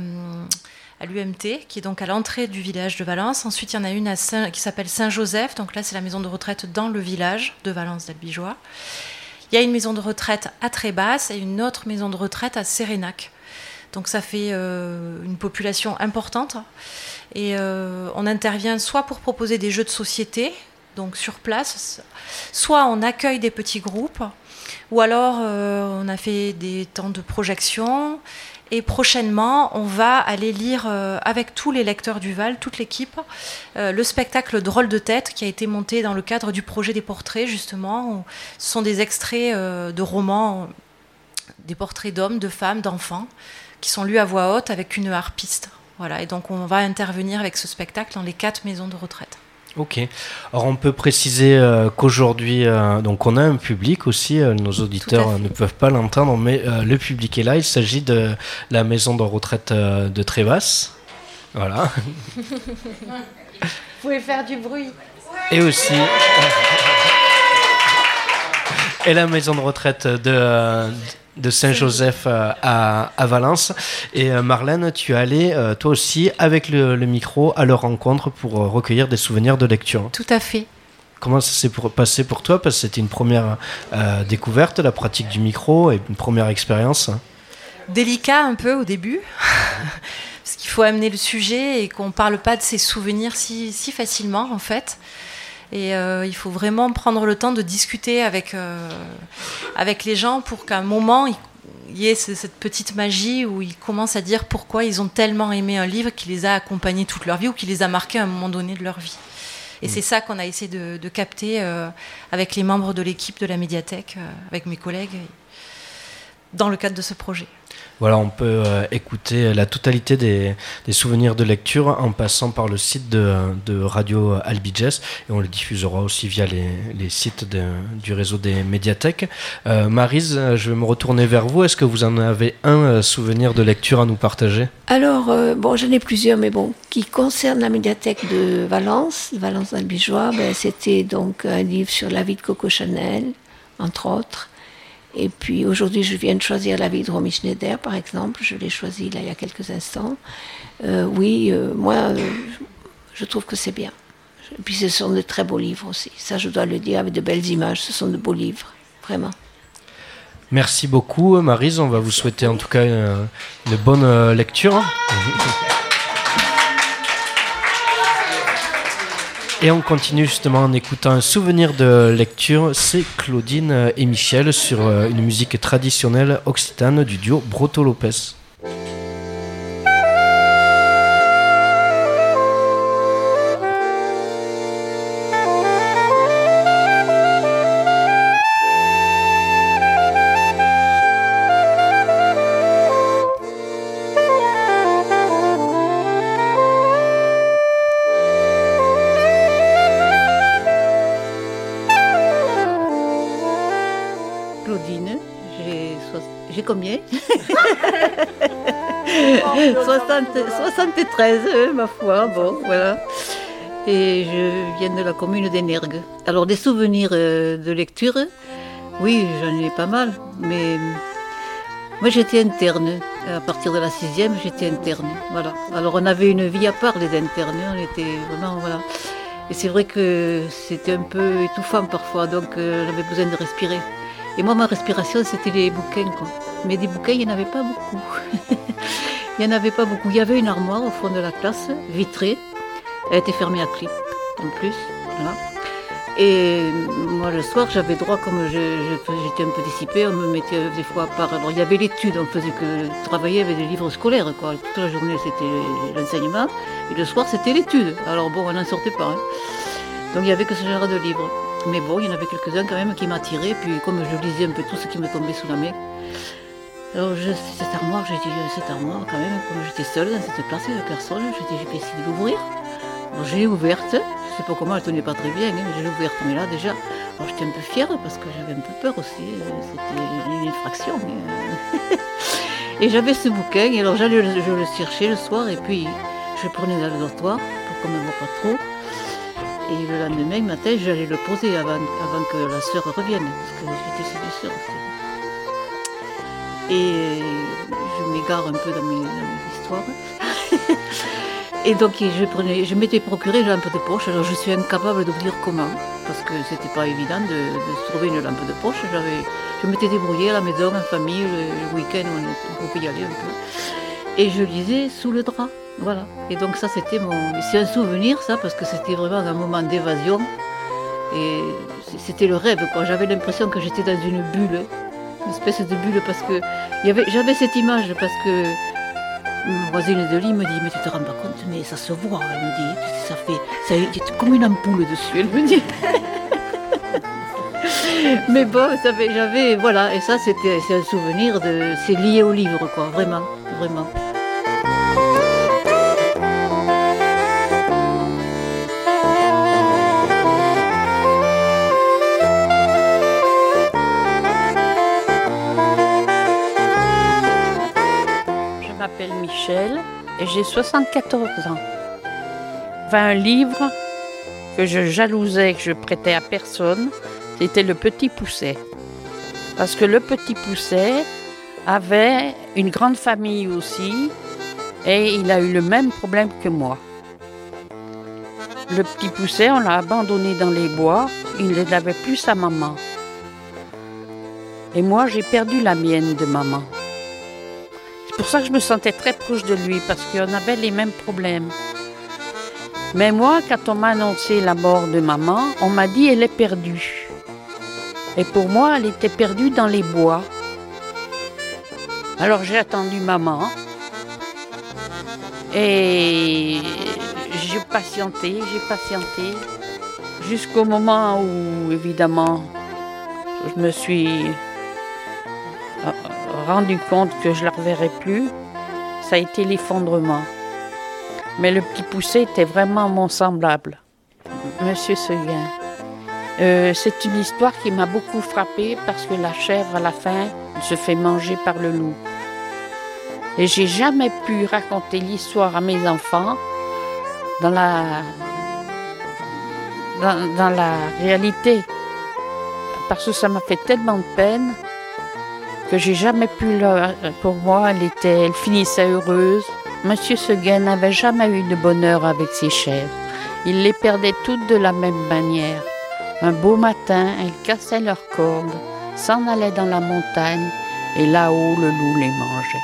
à l'UMT, qui est donc à l'entrée du village de Valence. Ensuite, il y en a une qui s'appelle Saint-Joseph, donc là c'est la maison de retraite dans le village de Valence d'Albigeois. Il y a une maison de retraite à Trébasse et une autre maison de retraite à Sérénac. Donc ça fait une population importante. Et on intervient soit pour proposer des jeux de société, donc sur place, soit on accueille des petits groupes, ou alors on a fait des temps de projection. Et prochainement, on va aller lire avec tous les lecteurs du Val, toute l'équipe, le spectacle Drôle de tête qui a été monté dans le cadre du projet des portraits, justement. Ce sont des extraits de romans, des portraits d'hommes, de femmes, d'enfants, qui sont lus à voix haute avec une harpiste. Voilà, et donc on va intervenir avec ce spectacle dans les 4 maisons de retraite. Ok. Alors on peut préciser qu'aujourd'hui, donc on a un public aussi. Nos auditeurs ne peuvent pas l'entendre, mais le public est là. Il s'agit de la maison de retraite de Trébasse. Voilà. Vous pouvez faire du bruit. Et aussi. et la maison de retraite de Saint-Joseph à Valence. Et Marlène, tu es allée toi aussi avec le micro à leur rencontre pour recueillir des souvenirs de lecture. Tout à fait. Comment ça s'est passé pour toi? Parce que c'était une première découverte, la pratique du micro, et une première expérience. Délicat un peu au début, parce qu'il faut amener le sujet et qu'on ne parle pas de ses souvenirs si facilement en fait. Et il faut vraiment prendre le temps de discuter avec les gens pour qu'à un moment, il y ait cette petite magie où ils commencent à dire pourquoi ils ont tellement aimé un livre qui les a accompagnés toute leur vie ou qui les a marqués à un moment donné de leur vie. Et c'est ça qu'on a essayé de capter avec les membres de l'équipe de la médiathèque, avec mes collègues, dans le cadre de ce projet. Voilà, on peut écouter la totalité des souvenirs de lecture en passant par le site de Radio Albiges, et on le diffusera aussi via les sites du réseau des médiathèques. Maryse, je vais me retourner vers vous. Est-ce que vous en avez un souvenir de lecture à nous partager? Alors, j'en ai plusieurs, mais qui concerne la médiathèque de Valence Albigeois, c'était donc un livre sur la vie de Coco Chanel, entre autres. Et puis aujourd'hui, je viens de choisir la vie de Romy Schneider, par exemple. Je l'ai choisi là il y a quelques instants. Moi, je trouve que c'est bien. Et puis ce sont de très beaux livres aussi. Ça, je dois le dire, avec de belles images. Ce sont de beaux livres, vraiment. Merci beaucoup, Maryse. On va vous souhaiter en tout cas une bonne lecture. Et on continue justement en écoutant un souvenir de lecture, c'est Claudine et Michel sur une musique traditionnelle occitane du duo Broto-Lopez. Combien 73, ma foi, bon, voilà. Et je viens de la commune d'Energues. Alors, des souvenirs de lecture, oui, j'en ai pas mal, mais moi, j'étais interne. À partir de la 6e, j'étais interne, voilà. Alors, on avait une vie à part, les internes, on était vraiment, voilà. Et c'est vrai que c'était un peu étouffant parfois, donc j'avais besoin de respirer. Et moi, ma respiration, c'était les bouquins, quoi. Mais des bouquins, il n'y en avait pas beaucoup. Il n'y en avait pas beaucoup. Il y avait une armoire au fond de la classe, vitrée. Elle était fermée à clé, en plus. Voilà. Et moi, le soir, j'avais droit, comme j'étais un peu dissipée, on me mettait des fois à part. Alors, il y avait l'étude, on faisait que travailler avec des livres scolaires, quoi. Toute la journée, c'était l'enseignement. Et le soir, c'était l'étude. Alors bon, on n'en sortait pas. Hein. Donc, il n'y avait que ce genre de livres. Mais bon, il y en avait quelques-uns quand même qui m'attiraient. Puis comme je lisais un peu tout ce qui me tombait sous la main. Alors cette armoire, j'ai dit, cette armoire quand même, comme j'étais seule dans cette place, il n'y avait personne, j'ai dit, je vais essayer de l'ouvrir. Alors je l'ai ouverte, je ne sais pas comment, elle ne tenait pas très bien, mais je l'ai ouverte. Mais là déjà, alors j'étais un peu fière parce que j'avais un peu peur aussi, c'était une infraction. Et j'avais ce bouquin, et alors je le cherchais le soir, et puis je prenais dans le dortoir pour qu'on ne me voit pas trop. Et le lendemain matin, j'allais le poser avant que la sœur revienne, parce que j'étais ses deux sœurs aussi. Et je m'égare un peu dans mes histoires. Et donc je m'étais procuré une lampe de poche. Alors je suis incapable de vous dire comment, parce que c'était pas évident de trouver une lampe de poche. Je m'étais débrouillée à la maison, en famille, le week-end, on pouvait y aller un peu. Et je lisais sous le drap. Voilà. Et donc ça c'est un souvenir ça, parce que c'était vraiment un moment d'évasion. Et c'était le rêve, quoi. J'avais l'impression que j'étais dans une bulle. Une espèce de bulle, parce que j'avais cette image, parce que ma voisine de lit me dit, mais tu te rends pas compte, mais ça se voit, elle me dit, ça y est comme une ampoule dessus, elle me dit. Mais bon, voilà, et ça c'est un souvenir, c'est lié au livre, quoi, vraiment, vraiment. Je m'appelle Michel et j'ai 74 ans. Un livre que je jalousais, que je prêtais à personne, c'était Le Petit Pousset. Parce que le petit Pousset avait une grande famille aussi et il a eu le même problème que moi. Le petit Pousset, on l'a abandonné dans les bois, il n'avait plus sa maman. Et moi, j'ai perdu la mienne de maman. C'est pour ça que je me sentais très proche de lui, parce qu'on avait les mêmes problèmes. Mais moi, quand on m'a annoncé la mort de maman, on m'a dit elle est perdue. Et pour moi, elle était perdue dans les bois. Alors j'ai attendu maman. Et j'ai patienté, jusqu'au moment où, évidemment, je me suis rendu compte que je ne la reverrais plus. Ça a été l'effondrement. Mais le petit Pousset était vraiment mon semblable, Monsieur Seguin. C'est une histoire qui m'a beaucoup frappée parce que la chèvre, à la fin, se fait manger par le loup. Et j'ai jamais pu raconter l'histoire à mes enfants dans la réalité. Parce que ça m'a fait tellement de peine que j'ai jamais pu... Pour moi, elle finissait heureuse. Monsieur Seguin n'avait jamais eu de bonheur avec ses chèvres. Il les perdait toutes de la même manière. Un beau matin, elles cassaient leurs cordes, s'en allaient dans la montagne, et là-haut, le loup les mangeait.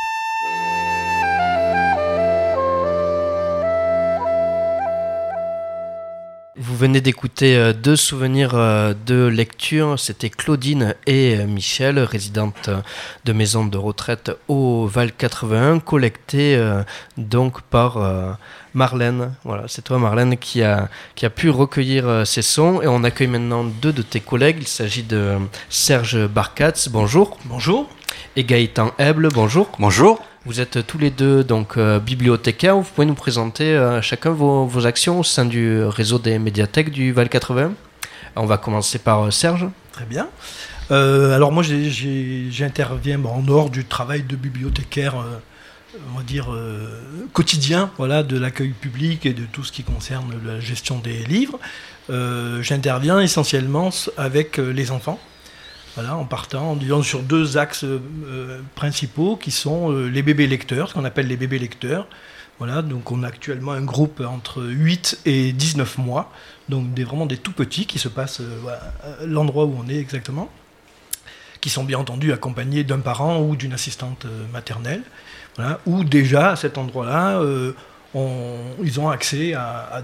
Vous venez d'écouter deux souvenirs de lecture. C'était Claudine et Michel, résidentes de maison de retraite au Val 81, collectées donc par Marlène. Voilà, c'est toi Marlène qui a pu recueillir ces sons. Et on accueille maintenant deux de tes collègues. Il s'agit de Serge Barkatz, bonjour. Bonjour. Et Gaëtan Heble, bonjour. Bonjour. Vous êtes tous les deux donc bibliothécaires. Vous pouvez nous présenter chacun vos actions au sein du réseau des médiathèques du Val 80. On va commencer par Serge. Très bien. Alors moi j'interviens en dehors du travail de bibliothécaire, on va dire quotidien, voilà, de l'accueil public et de tout ce qui concerne la gestion des livres. J'interviens essentiellement avec les enfants. Voilà, en partant, disons, sur deux axes principaux qui sont les bébés lecteurs, ce qu'on appelle les bébés lecteurs. Voilà, donc on a actuellement un groupe entre 8 et 19 mois, donc vraiment des tout petits qui se passent à l'endroit où on est exactement, qui sont bien entendu accompagnés d'un parent ou d'une assistante maternelle, voilà, où déjà à cet endroit-là, ils ont accès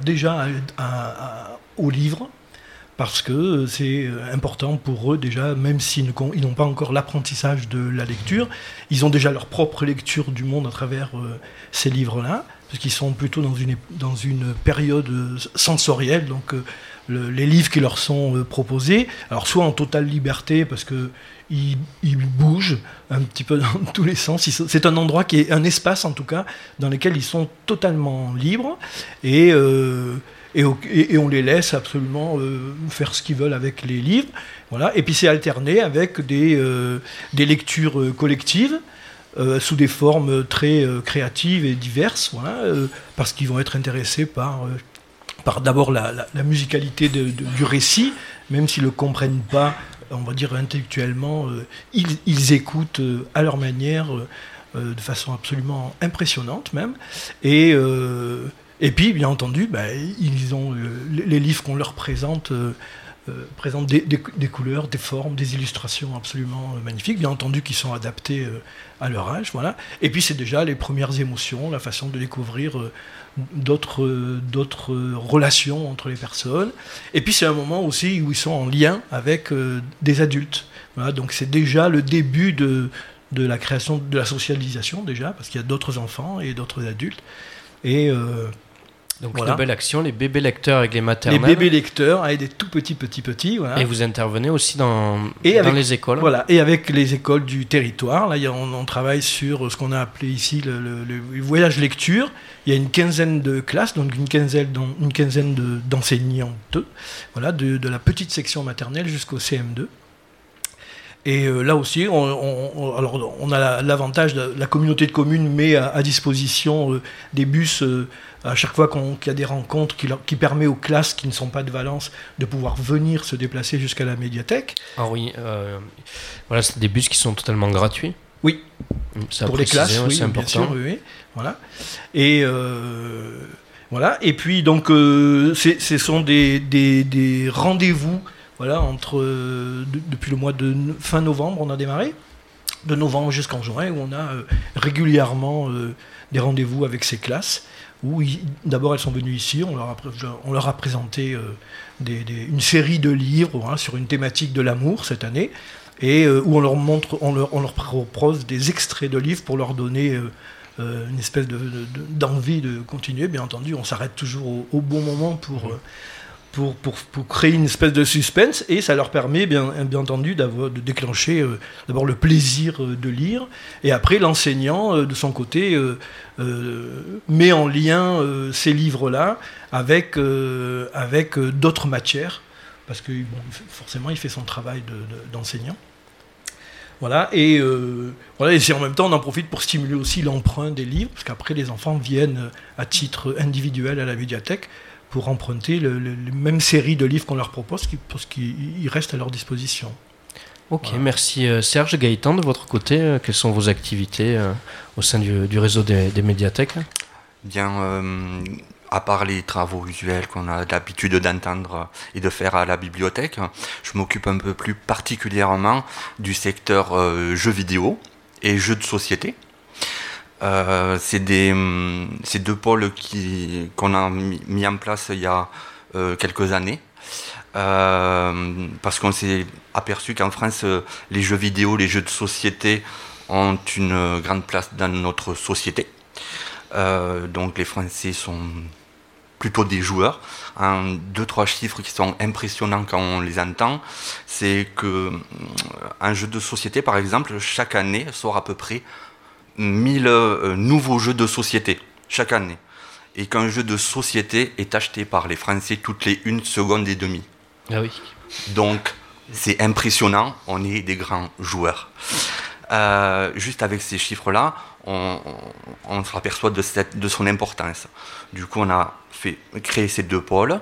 aux livres, parce que c'est important pour eux déjà, même s'ils n'ont pas encore l'apprentissage de la lecture, ils ont déjà leur propre lecture du monde à travers ces livres-là, parce qu'ils sont plutôt dans une période sensorielle, donc les livres qui leur sont proposés, alors soit en totale liberté, parce qu'ils bougent un petit peu dans tous les sens, c'est un endroit qui est un espace en tout cas, dans lequel ils sont totalement libres, et on les laisse absolument faire ce qu'ils veulent avec les livres. Voilà. Et puis c'est alterné avec des lectures collectives sous des formes très créatives et diverses, voilà, parce qu'ils vont être intéressés par d'abord la musicalité du récit, même s'ils ne le comprennent pas, on va dire intellectuellement, ils écoutent à leur manière, de façon absolument impressionnante même. Et puis, bien entendu, ils ont les livres qu'on leur présente présentent des couleurs, des formes, des illustrations absolument magnifiques, bien entendu qui sont adaptées à leur âge. Voilà. Et puis, c'est déjà les premières émotions, la façon de découvrir d'autres relations entre les personnes. Et puis, c'est un moment aussi où ils sont en lien avec des adultes. Voilà. Donc, c'est déjà le début de la création, de la socialisation déjà, parce qu'il y a d'autres enfants et d'autres adultes. Et donc voilà. Une belle action, les bébés lecteurs avec les maternelles. Les bébés lecteurs avec des tout petits. Voilà. Et vous intervenez aussi dans les écoles. Voilà, et avec les écoles du territoire. Là, on travaille sur ce qu'on a appelé ici le voyage lecture. Il y a une quinzaine de classes, donc une quinzaine d'enseignantes, voilà, de la petite section maternelle jusqu'au CM2. Et là aussi, on a l'avantage de la communauté de communes met à disposition des bus à chaque fois qu'il y a des rencontres qui permet aux classes qui ne sont pas de Valence de pouvoir venir se déplacer jusqu'à la médiathèque. Ah oui, voilà, c'est des bus qui sont totalement gratuits. Oui, pour les classes, oui, c'est important. Bien sûr, oui, voilà. Et voilà. Et puis donc, ce sont des rendez-vous. Voilà, depuis le mois de fin novembre, on a démarré, de novembre jusqu'en juin, où on a régulièrement des rendez-vous avec ces classes, où d'abord elles sont venues ici, on leur a présenté une série de livres sur une thématique de l'amour cette année, et où on leur propose des extraits de livres pour leur donner une espèce d'envie de continuer. Bien entendu, on s'arrête toujours au bon moment pour créer une espèce de suspense, et ça leur permet bien entendu de déclencher d'abord le plaisir de lire, et après l'enseignant de son côté met en lien ces livres-là avec d'autres matières, parce que forcément il fait son travail d'enseignant. Voilà, et en même temps on en profite pour stimuler aussi l'emprunt des livres, parce qu'après les enfants viennent à titre individuel à la médiathèque pour emprunter les mêmes séries de livres qu'on leur propose, parce qu'ils restent à leur disposition. Ok, voilà. Merci Serge. Gaëtan, de votre côté, quelles sont vos activités au sein du réseau des médiathèques ? Bien, à part les travaux usuels qu'on a l'habitude d'entendre et de faire à la bibliothèque, je m'occupe un peu plus particulièrement du secteur jeux vidéo et jeux de société. C'est deux pôles qu'on a mis en place il y a quelques années, parce qu'on s'est aperçu qu'en France, les jeux vidéo, les jeux de société ont une grande place dans notre société. Donc les Français sont plutôt des joueurs. 2-3 chiffres qui sont impressionnants quand on les entend, c'est qu'un jeu de société, par exemple, chaque année sort à peu près 1000 nouveaux jeux de société chaque année, et qu'un jeu de société est acheté par les Français toutes les 1 seconde et demie. Ah oui. Donc c'est impressionnant, on est des grands joueurs. Juste avec ces chiffres-là, on se aperçoit de son importance. Du coup, on a créé ces deux pôles.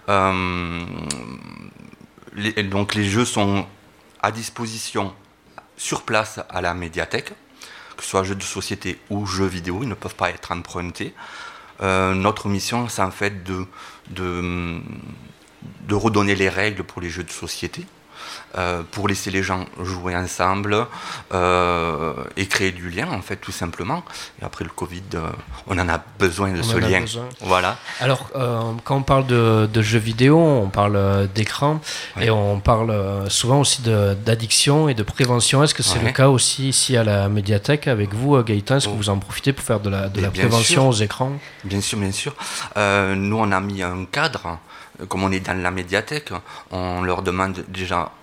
Donc les jeux sont à disposition sur place à la médiathèque, que ce soit jeux de société ou jeux vidéo, ils ne peuvent pas être empruntés. Notre mission, c'est en fait de redonner les règles pour les jeux de société, pour laisser les gens jouer ensemble et créer du lien, en fait, tout simplement. Et après le Covid, on en a besoin de ce lien. Voilà. Alors, quand on parle de jeux vidéo, on parle d'écran, et on parle souvent aussi d'addiction et de prévention. Est-ce que c'est le cas aussi ici à la médiathèque avec vous, Gaëtan? Est-ce que vous en profitez pour faire de la prévention aux écrans? Bien sûr, bien sûr. Nous, on a mis un cadre. Comme on est dans la médiathèque, on leur demande déjà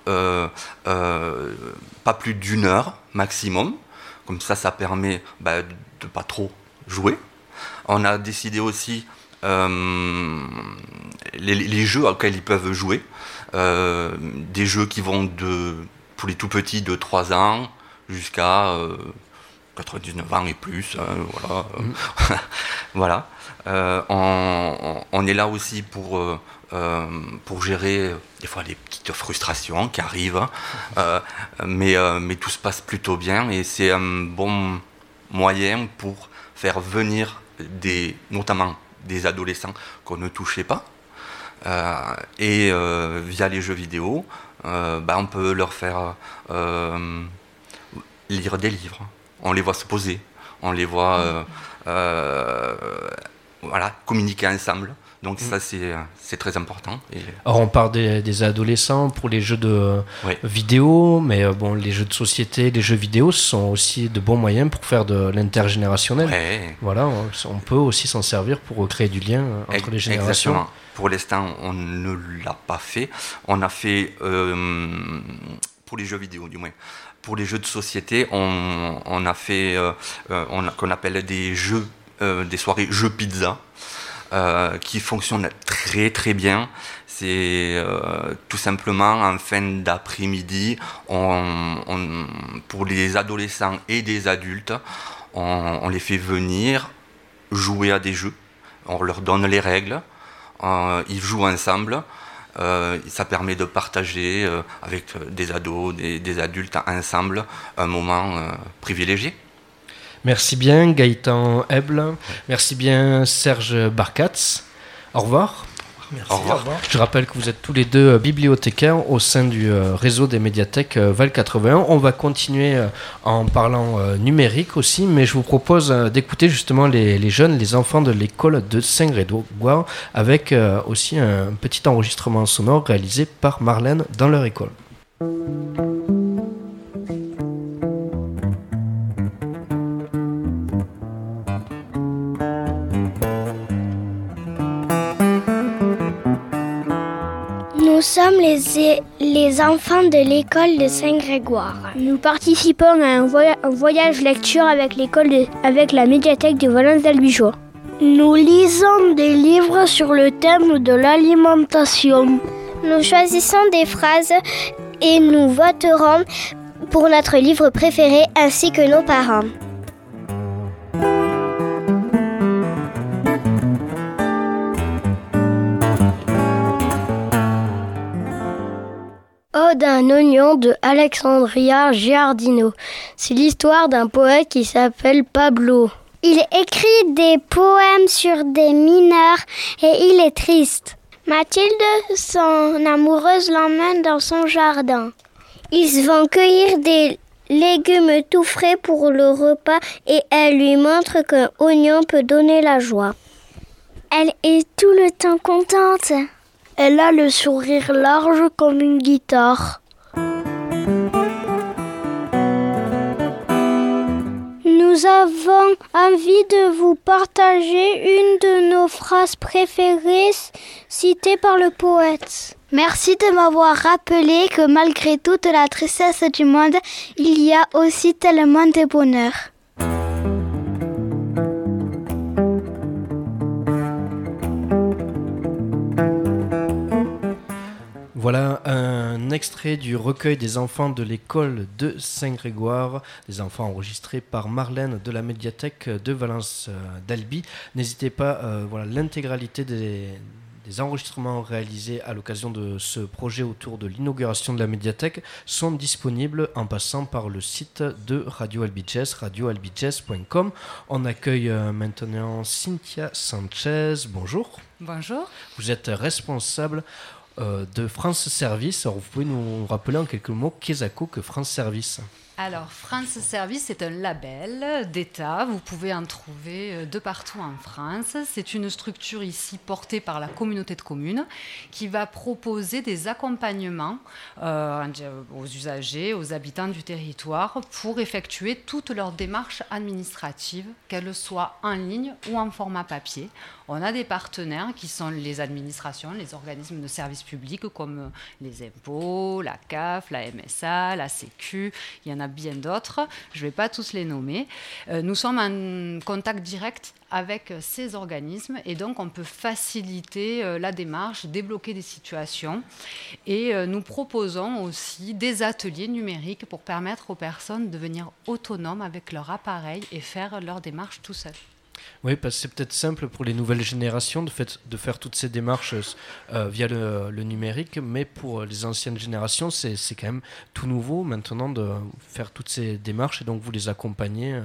pas plus d'1 heure maximum. Comme ça permet de ne pas trop jouer. On a décidé aussi les jeux auxquels ils peuvent jouer. Des jeux qui vont pour les tout petits de 3 ans jusqu'à 99 ans et plus. Voilà. On est là aussi pour gérer des fois les petites frustrations qui arrivent, mais tout se passe plutôt bien, et c'est un bon moyen pour faire venir notamment des adolescents qu'on ne touchait pas, et via les jeux vidéo, on peut leur faire lire des livres, on les voit se poser, on les voit communiquer ensemble. Donc ça, c'est très important. Alors on parle des adolescents pour les jeux de vidéo, mais les jeux de société, les jeux vidéo, ce sont aussi de bons moyens pour faire de l'intergénérationnel. Voilà, on peut aussi s'en servir pour créer du lien entre les générations. Exactement. Pour l'instant, on ne l'a pas fait. On a fait, pour les jeux vidéo du moins, pour les jeux de société, on a fait qu'on appelle des soirées jeux pizza. qui fonctionne très très bien. C'est tout simplement en fin d'après-midi, pour les adolescents et des adultes, on les fait venir jouer à des jeux, on leur donne les règles, ils jouent ensemble. Ça permet de partager avec des ados, des adultes ensemble un moment privilégié. Merci bien Gaëtan Heble, merci bien Serge Barkatz. Au revoir. Merci, au revoir. Je rappelle que vous êtes tous les deux bibliothécaires au sein du réseau des médiathèques Val 81. On va continuer en parlant numérique aussi, mais je vous propose d'écouter justement les jeunes, les enfants de l'école de Saint-Grégoire, avec aussi un petit enregistrement sonore réalisé par Marlène dans leur école. Nous sommes les enfants de l'école de Saint-Grégoire. Nous participons à un voyage lecture avec avec la médiathèque de Valence-d'Albigeois. Nous lisons des livres sur le thème de l'alimentation. Nous choisissons des phrases et nous voterons pour notre livre préféré ainsi que nos parents. Ode à un oignon de Alexandria Giardino. C'est l'histoire d'un poète qui s'appelle Pablo. Il écrit des poèmes sur des mineurs et il est triste. Mathilde, son amoureuse, l'emmène dans son jardin. Ils vont cueillir des légumes tout frais pour le repas et elle lui montre qu'un oignon peut donner la joie. Elle est tout le temps contente. Elle a le sourire large comme une guitare. Nous avons envie de vous partager une de nos phrases préférées citées par le poète. Merci de m'avoir rappelé que malgré toute la tristesse du monde, il y a aussi tellement de bonheur. Voilà un extrait du recueil des enfants de l'école de Saint-Grégoire, des enfants enregistrés par Marlène de la médiathèque de Valence d'Albi. N'hésitez pas, l'intégralité des enregistrements réalisés à l'occasion de ce projet autour de l'inauguration de la médiathèque sont disponibles en passant par le site de Radio Albiges, radioalbiges.com. On accueille maintenant Cynthia Sanchez. Bonjour. Bonjour. Vous êtes responsable de France Service. Alors, vous pouvez nous rappeler en quelques mots qu'est-ce que France Service ? Alors, France Service est un label d'État. Vous pouvez en trouver de partout en France. C'est une structure ici portée par la communauté de communes qui va proposer des accompagnements aux usagers, aux habitants du territoire pour effectuer toutes leurs démarches administratives, qu'elles soient en ligne ou en format papier. On a des partenaires qui sont les administrations, les organismes de services publics comme les impôts, la CAF, la MSA, la Sécu. Il y en a bien d'autres. Je ne vais pas tous les nommer. Nous sommes en contact direct avec ces organismes et donc on peut faciliter la démarche, débloquer des situations et nous proposons aussi des ateliers numériques pour permettre aux personnes de devenir autonomes avec leur appareil et faire leur démarche tout seul. Oui, parce que c'est peut-être simple pour les nouvelles générations de faire toutes ces démarches via le numérique, mais pour les anciennes générations, c'est quand même tout nouveau maintenant de faire toutes ces démarches et donc vous les accompagnez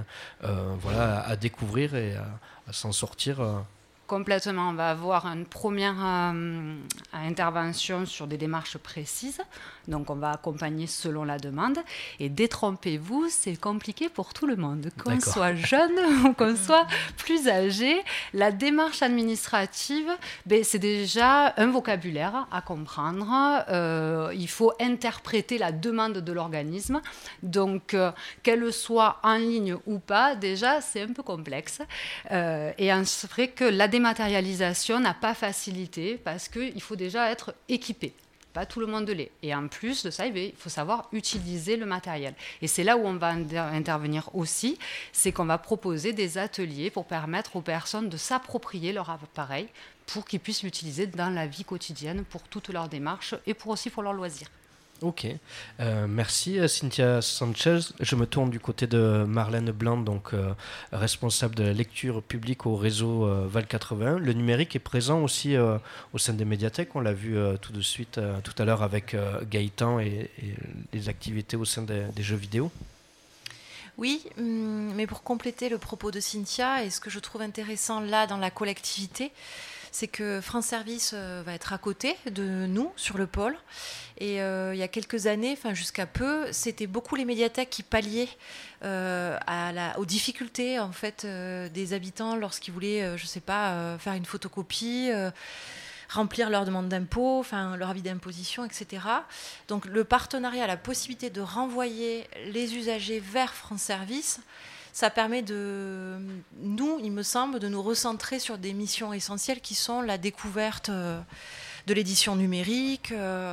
à découvrir et à s'en sortir. Complètement. On va avoir une première intervention sur des démarches précises. Donc, on va accompagner selon la demande. Et détrompez-vous, c'est compliqué pour tout le monde. Qu'on soit jeune ou qu'on soit plus âgé, la démarche administrative, c'est déjà un vocabulaire à comprendre. Il faut interpréter la demande de l'organisme. Donc, qu'elle soit en ligne ou pas, déjà, c'est un peu complexe. Et c'est vrai que la dématérialisation n'a pas facilité parce qu'il faut déjà être équipé. pas tout le monde l'est. Et en plus de ça, il faut savoir utiliser le matériel. Et c'est là où on va intervenir aussi, c'est qu'on va proposer des ateliers pour permettre aux personnes de s'approprier leur appareil pour qu'ils puissent l'utiliser dans la vie quotidienne pour toutes leurs démarches et aussi pour leurs loisirs. Ok, merci Cynthia Sanchez. Je me tourne du côté de Marlène Blanc, donc responsable de la lecture publique au réseau Val 81. Le numérique est présent aussi au sein des médiathèques. On l'a vu tout de suite tout à l'heure avec Gaëtan et les activités au sein des jeux vidéo. Oui, mais pour compléter le propos de Cynthia, et ce que je trouve intéressant là dans la collectivité, c'est que France Service va être à côté de nous sur le pôle. Et il y a quelques années, jusqu'à peu, c'était beaucoup les médiathèques qui palliaient aux difficultés en fait, des habitants lorsqu'ils voulaient, faire une photocopie, remplir leur demande d'impôt, leur avis d'imposition, etc. Donc le partenariat, la possibilité de renvoyer les usagers vers France Service, ça permet il me semble, de nous recentrer sur des missions essentielles qui sont la découverte de l'édition numérique,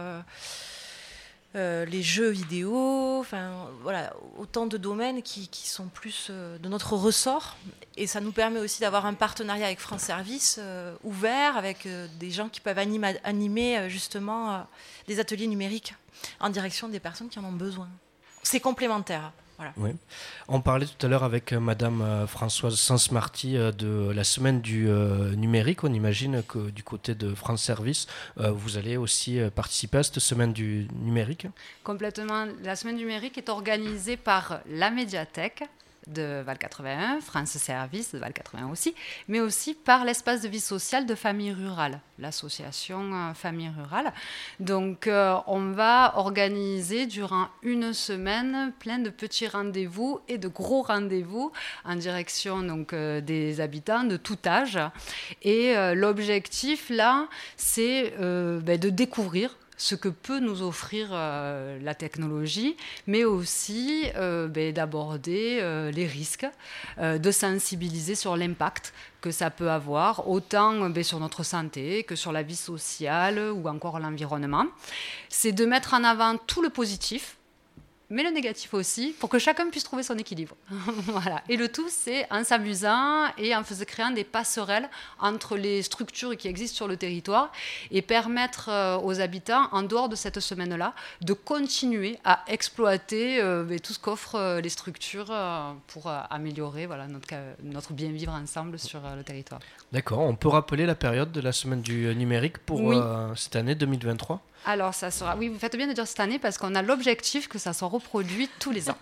les jeux vidéo, autant de domaines qui sont plus de notre ressort. Et ça nous permet aussi d'avoir un partenariat avec France Service ouvert, avec des gens qui peuvent animer justement des ateliers numériques en direction des personnes qui en ont besoin. C'est complémentaire. Voilà. Oui. On parlait tout à l'heure avec Madame Françoise Sens-Marty de la semaine du numérique. On imagine que du côté de France Service, vous allez aussi participer à cette semaine du numérique. Complètement. La semaine du numérique est organisée par la médiathèque de Val 81, France Service de Val 81 aussi, mais aussi par l'espace de vie sociale de Famille Rurale, l'association Famille Rurale. Donc on va organiser durant une semaine plein de petits rendez-vous et de gros rendez-vous en direction donc, des habitants de tout âge. Et l'objectif là, c'est de découvrir ce que peut nous offrir la technologie, mais aussi d'aborder les risques, de sensibiliser sur l'impact que ça peut avoir, autant sur notre santé que sur la vie sociale ou encore l'environnement. C'est de mettre en avant tout le positif, mais le négatif aussi, pour que chacun puisse trouver son équilibre. Voilà. Et le tout, c'est en s'amusant et en créant des passerelles entre les structures qui existent sur le territoire et permettre aux habitants, en dehors de cette semaine-là, de continuer à exploiter tout ce qu'offrent les structures pour améliorer notre bien vivre ensemble sur le territoire. D'accord. On peut rappeler la période de la semaine du numérique pour cette année 2023 ? Alors, ça sera... Oui, vous faites bien de dire cette année parce qu'on a l'objectif que ça soit reproduit tous les ans.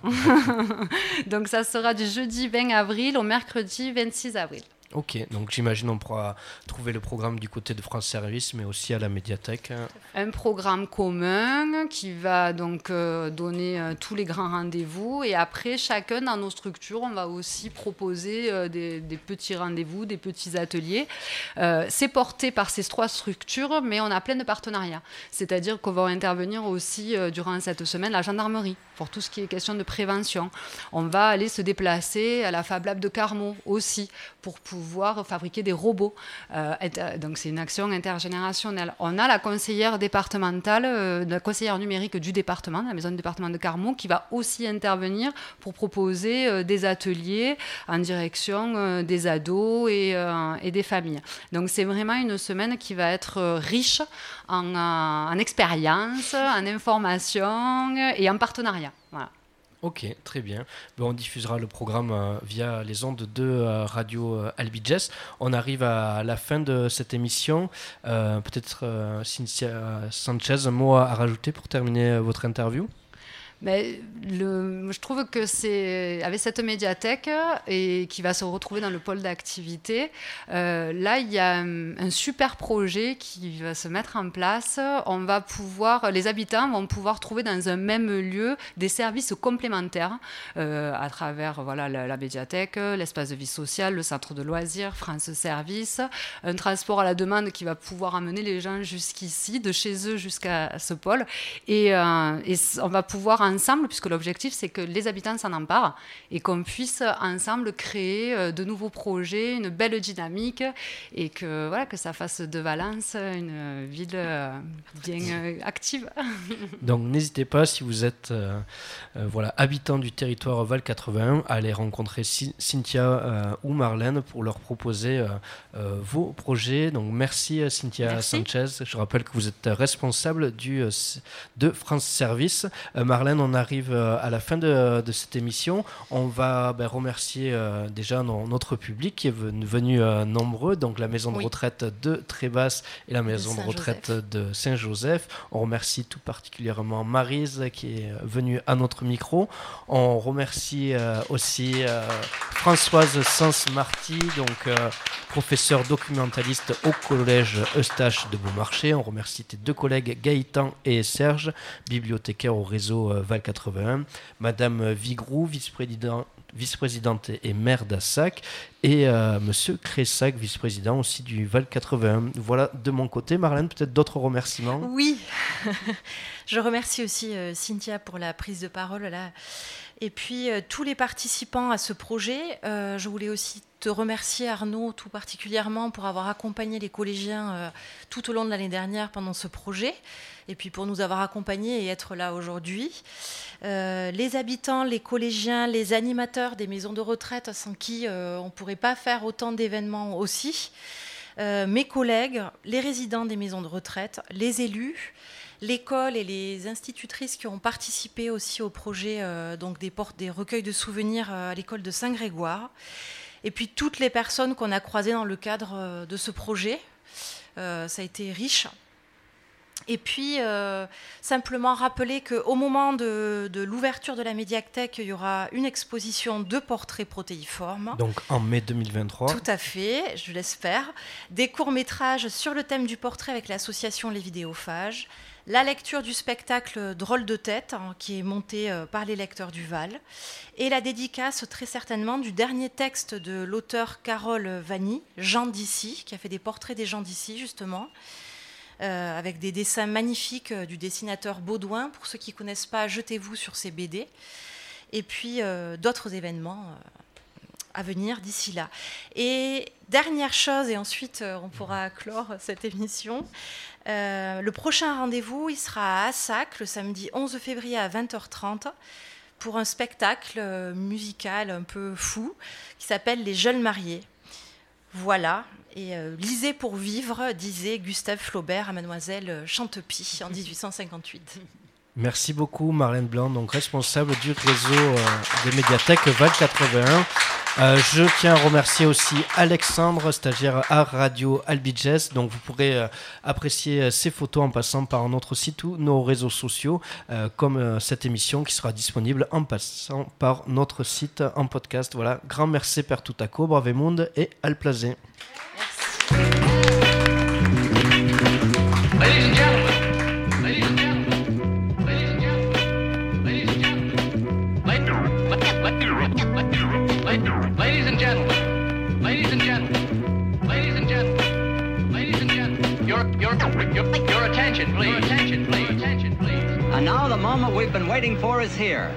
Donc, ça sera du jeudi 20 avril au mercredi 26 avril. Ok, donc j'imagine on pourra trouver le programme du côté de France Service, mais aussi à la médiathèque. Un programme commun qui va donc donner tous les grands rendez-vous. Et après, chacun dans nos structures, on va aussi proposer des petits rendez-vous, des petits ateliers. C'est porté par ces 3 structures, mais on a plein de partenariats. C'est-à-dire qu'on va intervenir aussi durant cette semaine la gendarmerie pour tout ce qui est question de prévention. On va aller se déplacer à la Fab Lab de Carmaux aussi pour pouvoir fabriquer des robots. Donc c'est une action intergénérationnelle. On a la conseillère départementale, la conseillère numérique du département, la maison de département de Carmaux, qui va aussi intervenir pour proposer des ateliers en direction des ados et des familles. Donc c'est vraiment une semaine qui va être riche en expérience, en information et en partenariat. Voilà. Ok, très bien. On diffusera le programme via les ondes de Radio Albiges. On arrive à la fin de cette émission. Peut-être Cynthia Sanchez, un mot à rajouter pour terminer votre interview ? Mais je trouve que c'est avec cette médiathèque et qui va se retrouver dans le pôle d'activité, là il y a un super projet qui va se mettre en place. Les habitants vont pouvoir trouver dans un même lieu des services complémentaires à travers la médiathèque, l'espace de vie sociale, le centre de loisirs, France Service, un transport à la demande qui va pouvoir amener les gens jusqu'ici, de chez eux jusqu'à ce pôle, et on va pouvoir ensemble, puisque l'objectif c'est que les habitants s'en emparent et qu'on puisse ensemble créer de nouveaux projets, une belle dynamique et que ça fasse de Valence une ville bien active. Donc n'hésitez pas, si vous êtes habitant du territoire Val 81, à aller rencontrer Cynthia ou Marlène pour leur proposer vos projets. Donc merci Cynthia Sanchez. Je rappelle que vous êtes responsable de France Service. Marlène, on arrive à la fin de cette émission. On va remercier déjà notre public qui est venu nombreux, donc la maison de retraite de Trébasse et la maison de retraite de Saint-Joseph. On remercie tout particulièrement Maryse qui est venue à notre micro. On remercie aussi Françoise Sens-Marty, donc professeure documentaliste au collège Eustache de Beaumarchais. On remercie tes deux collègues Gaëtan et Serge, bibliothécaires au réseau Val 81, Madame Vigroux, vice-présidente et maire d'Assac, et Monsieur Cressac, vice-président aussi du Val 81. Voilà de mon côté. Marlène, peut-être d'autres remerciements? Oui, je remercie aussi Cynthia pour la prise de parole là. Et puis tous les participants à ce projet. Je voulais aussi te remercier Arnaud tout particulièrement pour avoir accompagné les collégiens tout au long de l'année dernière pendant ce projet et puis pour nous avoir accompagnés et être là aujourd'hui. Les habitants, les collégiens, les animateurs des maisons de retraite sans qui on ne pourrait pas faire autant d'événements aussi. Mes collègues, les résidents des maisons de retraite, les élus, l'école et les institutrices qui ont participé aussi au projet donc des recueils de souvenirs à l'école de Saint-Grégoire. Et puis toutes les personnes qu'on a croisées dans le cadre de ce projet. Ça a été riche. Et puis, simplement rappeler qu'au moment de l'ouverture de la médiathèque, il y aura une exposition de portraits protéiformes. Donc en mai 2023. Tout à fait, je l'espère. Des courts-métrages sur le thème du portrait avec l'association Les Vidéophages. La lecture du spectacle Drôle de tête, qui est monté par les lecteurs du Val. Et la dédicace, très certainement, du dernier texte de l'auteur Carole Vanny, Gens d'ici, qui a fait des portraits des gens d'ici, justement. Avec des dessins magnifiques du dessinateur Baudouin. Pour ceux qui ne connaissent pas, jetez-vous sur ces BD. Et puis d'autres événements à venir d'ici là. Et dernière chose, et ensuite on pourra clore cette émission, le prochain rendez-vous, il sera à Assac, le samedi 11 février à 20h30, pour un spectacle musical un peu fou, qui s'appelle Les Jeunes Mariés. Voilà, et lisez pour vivre, disait Gustave Flaubert à Mademoiselle Chantepie en 1858. Merci beaucoup Marlène Blanc, donc responsable du réseau des médiathèques Val 81. Je tiens à remercier aussi Alexandre, stagiaire à Radio Albiges. Donc vous pourrez apprécier ces photos en passant par notre site ou nos réseaux sociaux, comme cette émission qui sera disponible en passant par notre site en podcast. Voilà, grand merci per tutaco, bravemunde et alplazé. Ladies and gentlemen. Your attention, please. And now the moment we've been waiting for is here.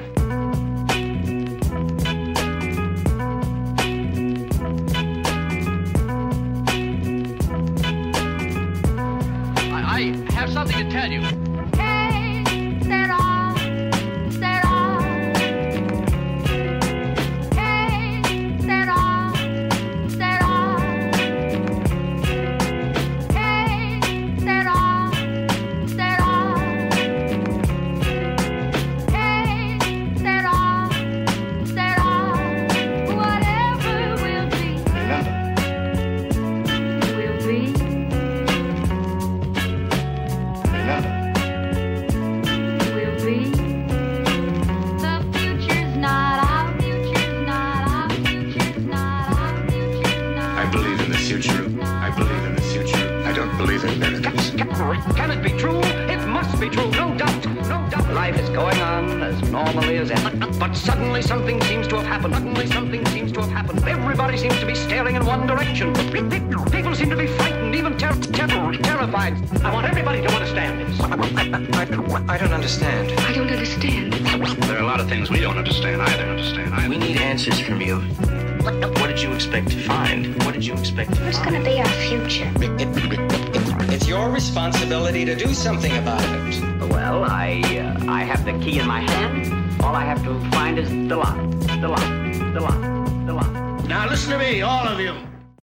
I have something to tell you. Hey, set off, set off. Hey, set off, set off. Hey, set off, set off. Hey, set off, set off. Whatever will be, will be. Can it be true? It must be true, no doubt, no doubt. Life life is going on as normally as ever. But suddenly something seems to have happened. Everybody seems to be staring in one direction. People seem to be frightened, even terrified. I want everybody to understand this. I don't understand. I don't understand. There are a lot of things we don't understand either. We need answers from you. What did you expect to find? Who's going to be our future? It's your responsibility to do something about it. Well, I have the key in my hand. All I have to find is the lock. Now listen to me, all of you.